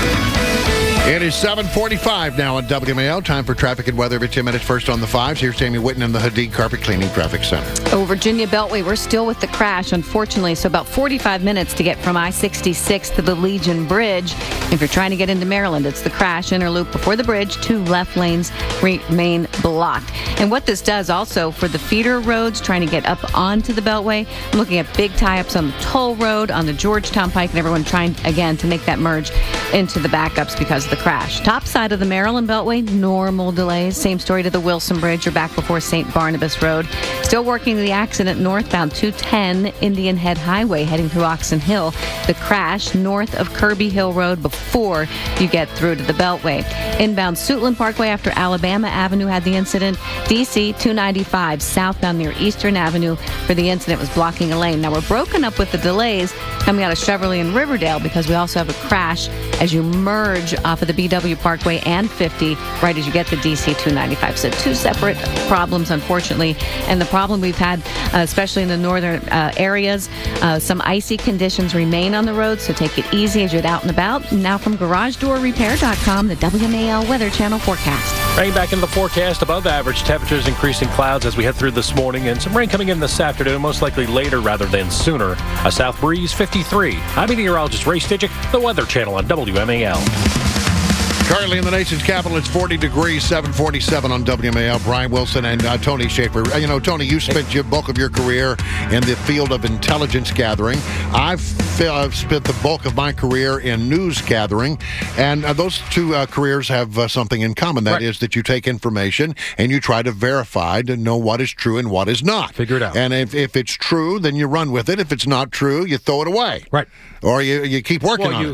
It is 7:45 now on WMAL. Time for traffic and weather every 10 minutes. First on the fives. Here's Tammy Whitten in the Hadid Carpet Cleaning Traffic Center. Oh, Virginia Beltway, we're still with the crash, unfortunately. So about 45 minutes to get from I-66 to the Legion Bridge. If you're trying to get into Maryland, it's the crash inner loop before the bridge. 2 left lanes remain blocked. And what this does also for the feeder roads trying to get up onto the Beltway, I'm looking at big tie-ups on the Toll Road, on the Georgetown Pike, and everyone trying, again, to make that merge into the backups because of the crash. Top side of the Maryland Beltway, normal delays. Same story to the Wilson Bridge. You're back before St. Barnabas Road. Still working the accident northbound 210 Indian Head Highway heading through Oxon Hill. The crash north of Kirby Hill Road before you get through to the Beltway. Inbound Suitland Parkway after Alabama Avenue had the incident. DC 295 southbound near Eastern Avenue for the incident was blocking a lane. Now we're broken up with the delays coming out of Cheverly and Riverdale because we also have a crash as you merge off of the BW Parkway and 50 right as you get to DC 295. So 2 separate problems, unfortunately. And the problem we've had, especially in the northern areas, some icy conditions remain on the road, so take it easy as you're out and about. Now from GarageDoorRepair.com, the WMAL Weather Channel forecast. Rain back in the forecast, above average temperatures, increasing clouds as we head through this morning, and some rain coming in this afternoon, most likely later rather than sooner. A south breeze, 53. I'm meteorologist Ray Stidgick, the Weather Channel on WMAL. Currently in the nation's capital, it's 40 degrees, 747 on WMAL. Brian Wilson and Tony Schaefer. You know, Tony, you spent the bulk of your career in the field of intelligence gathering. I've spent the bulk of my career in news gathering, and those two careers have something in common. That is that you take information and you try to verify to know what is true and what is not. Figure it out. And if it's true, then you run with it. If it's not true, you throw it away. Right. Or you keep working on it.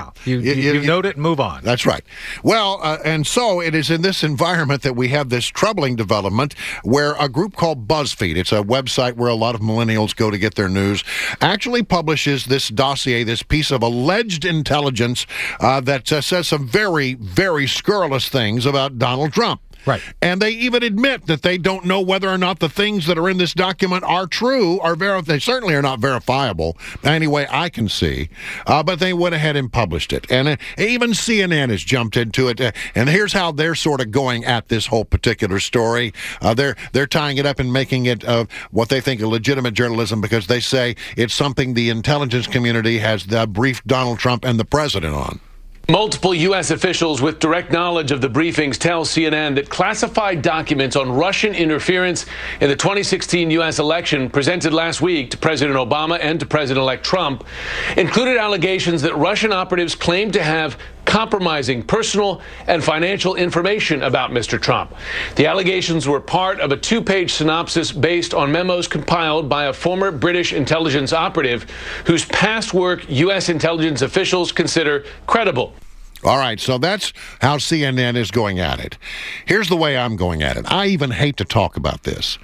You note it and move on. That's right. Well, and so it is in this environment that we have this troubling development where a group called BuzzFeed, it's a website where a lot of millennials go to get their news, actually publishes this dossier, this piece of alleged intelligence that says some very, very scurrilous things about Donald Trump. Right. And they even admit that they don't know whether or not the things that are in this document are true or they certainly are not verifiable. Anyway, I can see. But they went ahead and published it. And even CNN has jumped into it. And here's how they're sort of going at this whole particular story. They're tying it up and making it what they think a legitimate journalism because they say it's something the intelligence community has briefed Donald Trump and the president on. Multiple U.S. officials with direct knowledge of the briefings tell CNN that classified documents on Russian interference in the 2016 U.S. election presented last week to President Obama and to President-elect Trump included allegations that Russian operatives claimed to have compromising personal and financial information about Mr. Trump. The allegations were part of a 2-page synopsis based on memos compiled by a former British intelligence operative whose past work U.S. intelligence officials consider credible. All right, so that's how CNN is going at it. Here's the way I'm going at it. I even hate to talk about this.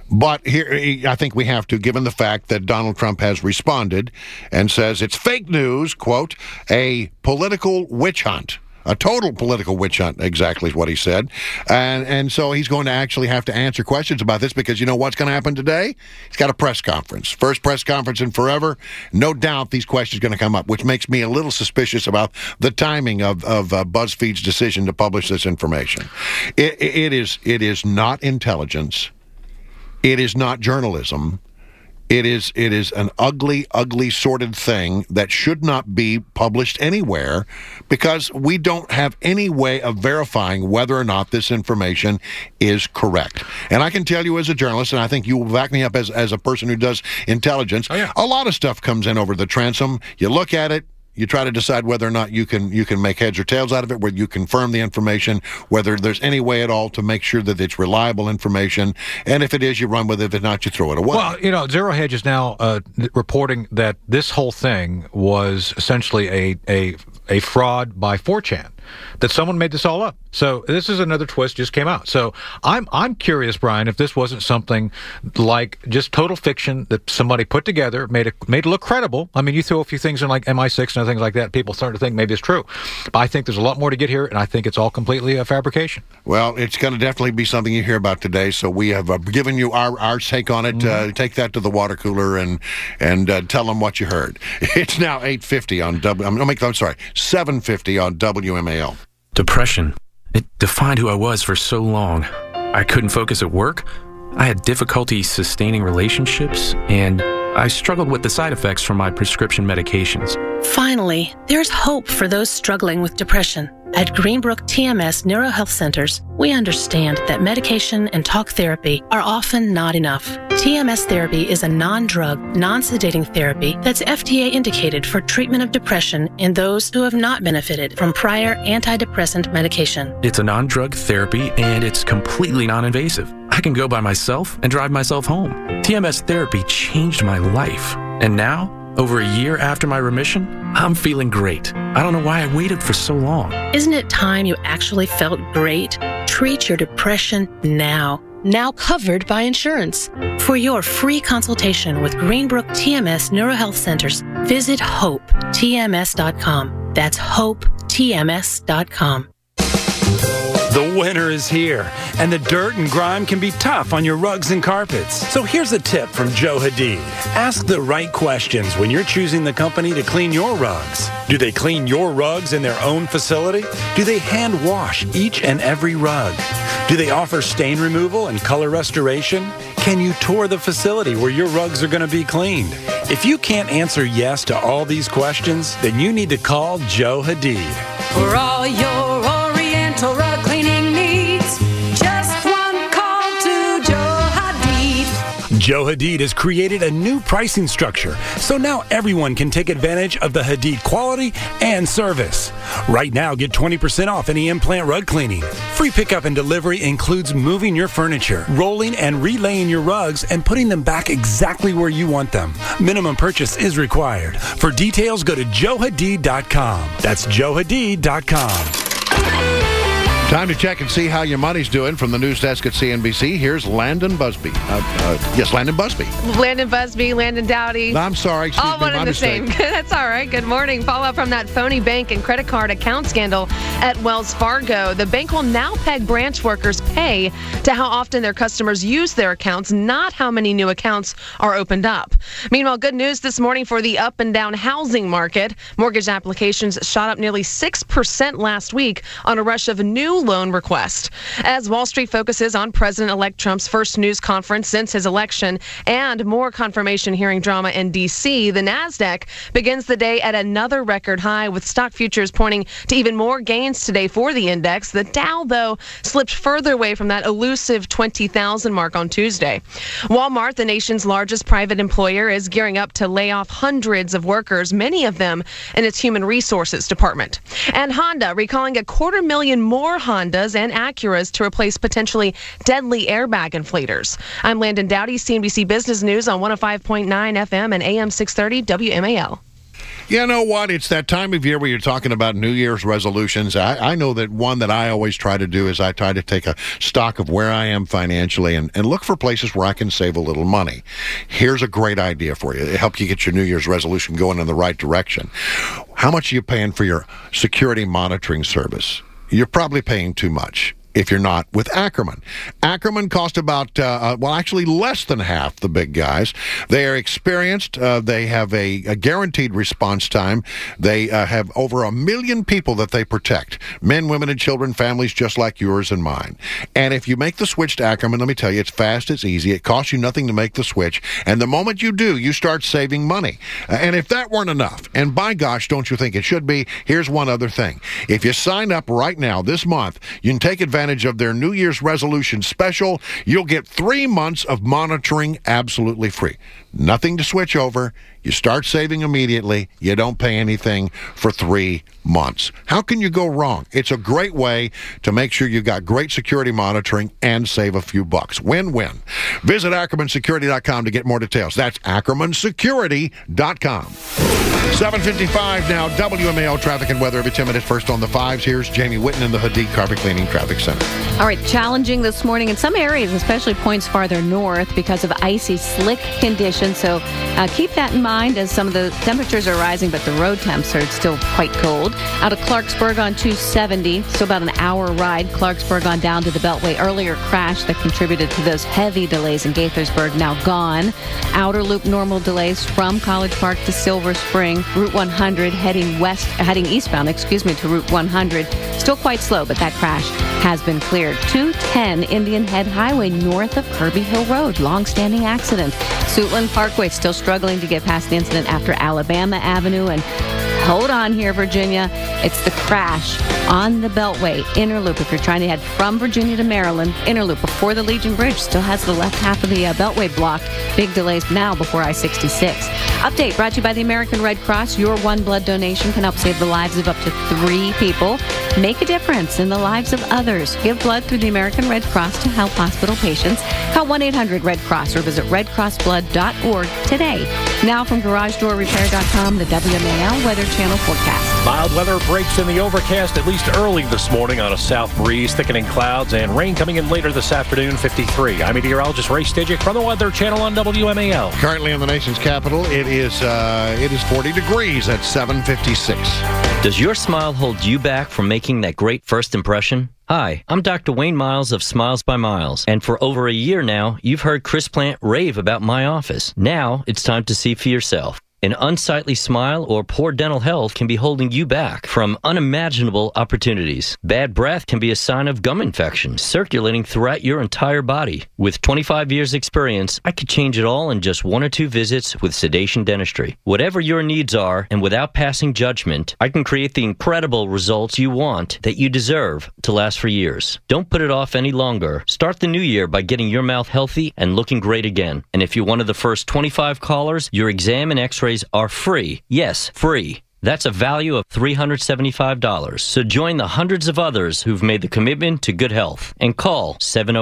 But here, I think we have to, given the fact that Donald Trump has responded and says it's fake news, quote, a political witch hunt. A total political witch hunt, exactly is what he said. And so he's going to actually have to answer questions about this because you know what's going to happen today? He's got a press conference. First press conference in forever. No doubt these questions are going to come up, which makes me a little suspicious about the timing of BuzzFeed's decision to publish this information. It is not intelligence. It is not journalism. It is an ugly, ugly, sordid thing that should not be published anywhere because we don't have any way of verifying whether or not this information is correct. And I can tell you as a journalist, and I think you will back me up as a person who does intelligence, a lot of stuff comes in over the transom. You look at it. You try to decide whether or not you can make heads or tails out of it, whether you confirm the information, whether there's any way at all to make sure that it's reliable information. And if it is, you run with it. If not, you throw it away. Well, Zero Hedge is now reporting that this whole thing was essentially a fraud by 4chan, that someone made this all up. So this is another twist just came out. So I'm curious, Brian, if this wasn't something like just total fiction that somebody put together, made it look credible. I mean, you throw a few things in like MI6 and other things like that, people start to think maybe it's true. But I think there's a lot more to get here, and I think it's all completely a fabrication. Well, it's going to definitely be something you hear about today. So we have given you our take on it. Mm-hmm. Take that to the water cooler and tell them what you heard. It's now 8:50 on $7:50 on WMAL. Depression. It defined who I was for so long. I couldn't focus at work. I had difficulty sustaining relationships, and I struggled with the side effects from my prescription medications. Finally, there's hope for those struggling with depression. At Greenbrook TMS Neurohealth Centers, we understand that medication and talk therapy are often not enough. TMS therapy is a non-drug, non-sedating therapy that's FDA indicated for treatment of depression in those who have not benefited from prior antidepressant medication. It's a non-drug therapy, and it's completely non-invasive. I can go by myself and drive myself home. TMS therapy changed my life. And now, over a year after my remission, I'm feeling great. I don't know why I waited for so long. Isn't it time you actually felt great? Treat your depression now. Now covered by insurance. For your free consultation with Greenbrook TMS Neurohealth Centers, visit HopeTMS.com. That's HopeTMS.com. The winter is here, and the dirt and grime can be tough on your rugs and carpets. So here's a tip from Joe Hadid. Ask the right questions when you're choosing the company to clean your rugs. Do they clean your rugs in their own facility? Do they hand wash each and every rug? Do they offer stain removal and color restoration? Can you tour the facility where your rugs are going to be cleaned? If you can't answer yes to all these questions, then you need to call Joe Hadid. For all your Oriental rug cleaning needs, just one call to Joe Hadid. Joe Hadid has created a new pricing structure, so now everyone can take advantage of the Hadid quality and service. Right now, get 20% off any implant rug cleaning. Free pickup and delivery includes moving your furniture, rolling and relaying your rugs, and putting them back exactly where you want them. Minimum purchase is required. For details, go to joehadid.com. That's joehadid.com. Time to check and see how your money's doing from the news desk at CNBC. Here's Landon Busby. Yes, Landon Busby. Landon Busby, Landon Dowdy. I'm sorry. All one and the same. That's all right. Good morning. Follow-up from that phony bank and credit card account scandal at Wells Fargo. The bank will now peg branch workers' pay to how often their customers use their accounts, not how many new accounts are opened up. Meanwhile, good news this morning for the up and down housing market. Mortgage applications shot up nearly 6% last week on a rush of new loan requests. As Wall Street focuses on President-elect Trump's first news conference since his election and more confirmation hearing drama in D.C., the NASDAQ begins the day at another record high, with stock futures pointing to even more gains today for the index. The Dow, though, slipped further away from that elusive 20,000 mark on Tuesday. Walmart, the nation's largest private employer, is gearing up to lay off hundreds of workers, many of them in its human resources department. And Honda recalling 250,000 more Hondas and Acuras to replace potentially deadly airbag inflators. I'm Landon Dowdy, CNBC Business News on 105.9 FM and AM 630 WMAL. You know what? It's that time of year where you're talking about New Year's resolutions. I know that one that I always try to do is I try to take a stock of where I am financially and look for places where I can save a little money. Here's a great idea for you. It'll help you get your New Year's resolution going in the right direction. How much are you paying for your security monitoring service? You're probably paying too much. If you're not with Ackerman. Ackerman cost about, actually less than half the big guys. They are experienced. They have a guaranteed response time. They have over 1 million people that they protect. Men, women, and children, families just like yours and mine. And if you make the switch to Ackerman, let me tell you, it's fast, it's easy. It costs you nothing to make the switch. And the moment you do, you start saving money. And if that weren't enough, and by gosh, don't you think it should be, here's one other thing. If you sign up right now, this month, you can take advantage of their New Year's resolution special. You'll get 3 months of monitoring absolutely free. Nothing to switch over. You start saving immediately. You don't pay anything for 3 months. How can you go wrong? It's a great way to make sure you got great security monitoring and save a few bucks. Win-win. Visit AckermanSecurity.com to get more details. That's AckermanSecurity.com. 7:55 now. WMAL traffic and weather every 10 minutes. First on the 5s. Here's Jamie Whitten in the Hadid Carpet Cleaning Traffic Center. All right, challenging this morning in some areas, especially points farther north because of icy, slick conditions. So keep that in mind as some of the temperatures are rising, but the road temps are still quite cold. Out of Clarksburg on 270, so about an hour ride. Clarksburg on down to the Beltway. Earlier crash that contributed to those heavy delays in Gaithersburg now gone. Outer loop normal delays from College Park to Silver Spring. Route 100 heading eastbound, to Route 100. Still quite slow, but that crash has been cleared. 210 Indian Head Highway north of Kirby Hill Road. Long-standing accident. Suitland Parkway still struggling to get past the incident after Alabama Avenue. And hold on here, Virginia. It's the crash on the Beltway. Inner loop, if you're trying to head from Virginia to Maryland. Inner loop before the Legion Bridge. Still has the left half of the Beltway blocked. Big delays now before I-66. Update brought to you by the American Red Cross. Your one blood donation can help save the lives of up to 3 people. Make a difference in the lives of others. Give blood through the American Red Cross to help hospital patients. Call 1-800-RED-CROSS or visit redcrossblood.org today. Now from GarageDoorRepair.com, the WMAL Weather Channel forecast. Mild weather breaks in the overcast at least early this morning on a south breeze, thickening clouds, and rain coming in later this afternoon, 53. I'm meteorologist Ray Stidgick from the Weather Channel on WMAL. Currently in the nation's capital, it is 40 degrees at 7:56. Does your smile hold you back from making that great first impression? Hi, I'm Dr. Wayne Miles of Smiles by Miles, and for over a year now, you've heard Chris Plant rave about my office. Now, it's time to see for yourself. An unsightly smile or poor dental health can be holding you back from unimaginable opportunities. Bad breath can be a sign of gum infection circulating throughout your entire body. With 25 years experience, I could change it all in just 1 or 2 visits with Sedation Dentistry. Whatever your needs are, and without passing judgment, I can create the incredible results you want that you deserve to last for years. Don't put it off any longer. Start the new year by getting your mouth healthy and looking great again. And if you're one of the first 25 callers, your exam and x-ray are free. Yes, free. That's a value of $375. So join the hundreds of others who've made the commitment to good health and call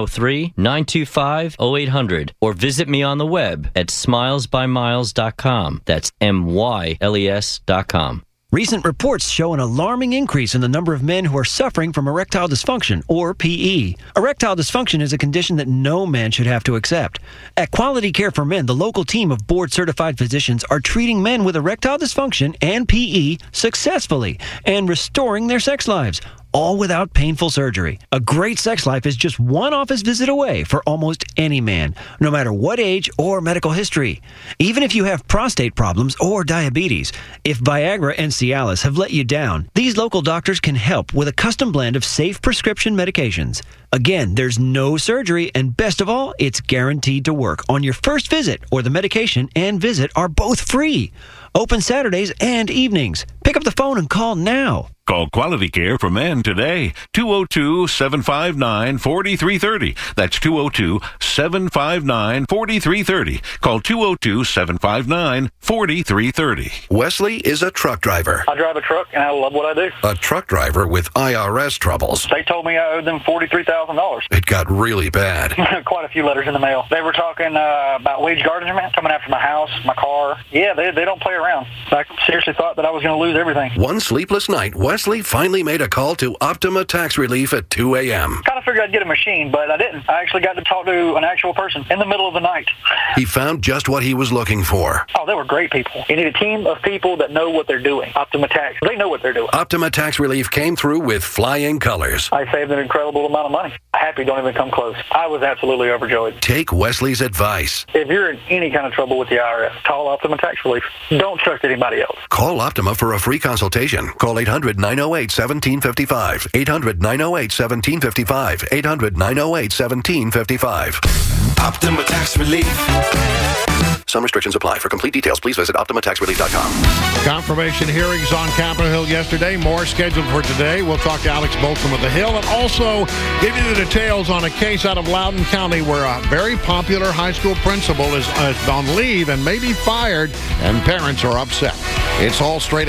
703-925-0800 or visit me on the web at smilesbymiles.com. That's MYLES.com. Recent reports show an alarming increase in the number of men who are suffering from erectile dysfunction, or PE. Erectile dysfunction is a condition that no man should have to accept. At Quality Care for Men, the local team of board-certified physicians are treating men with erectile dysfunction and PE successfully and restoring their sex lives, all without painful surgery. A great sex life is just one office visit away for almost any man, no matter what age or medical history. Even if you have prostate problems or diabetes, if Viagra and Cialis have let you down, these local doctors can help with a custom blend of safe prescription medications. Again, there's no surgery, and best of all, it's guaranteed to work on your first visit, or the medication and visit are both free. Open Saturdays and evenings. Pick up the phone and call now. Call Quality Care for Men today. 202-759-4330. That's 202-759-4330. Call 202-759-4330. Wesley is a truck driver. I drive a truck, and I love what I do. A truck driver with IRS troubles. They told me I owed them $43,000. It got really bad. Quite a few letters in the mail. They were talking about wage garnishment, coming after my house, my car. Yeah, they don't play around. I seriously thought that I was going to lose everything. One sleepless night, Wesley finally made a call to Optima Tax Relief at 2 a.m. Kind of figured I'd get a machine, but I didn't. I actually got to talk to an actual person in the middle of the night. He found just what he was looking for. Oh, they were great people. You need a team of people that know what they're doing. Optima Tax, they know what they're doing. Optima Tax Relief came through with flying colors. I saved an incredible amount of money. Happy don't even come close. I was absolutely overjoyed. Take Wesley's advice. If you're in any kind of trouble with the IRS, call Optima Tax Relief. Don't trust anybody else. Call Optima for a free consultation. Call 800-908-1755. 800-908-1755. 800-908-1755. Optima Tax Relief. Some restrictions apply. For complete details, please visit OptimaTaxRelief.com. Confirmation hearings on Capitol Hill yesterday. More scheduled for today. We'll talk to Alex Bolton with the Hill and also give you the details on a case out of Loudoun County where a very popular high school principal is on leave and may be fired, and parents are upset. It's all straight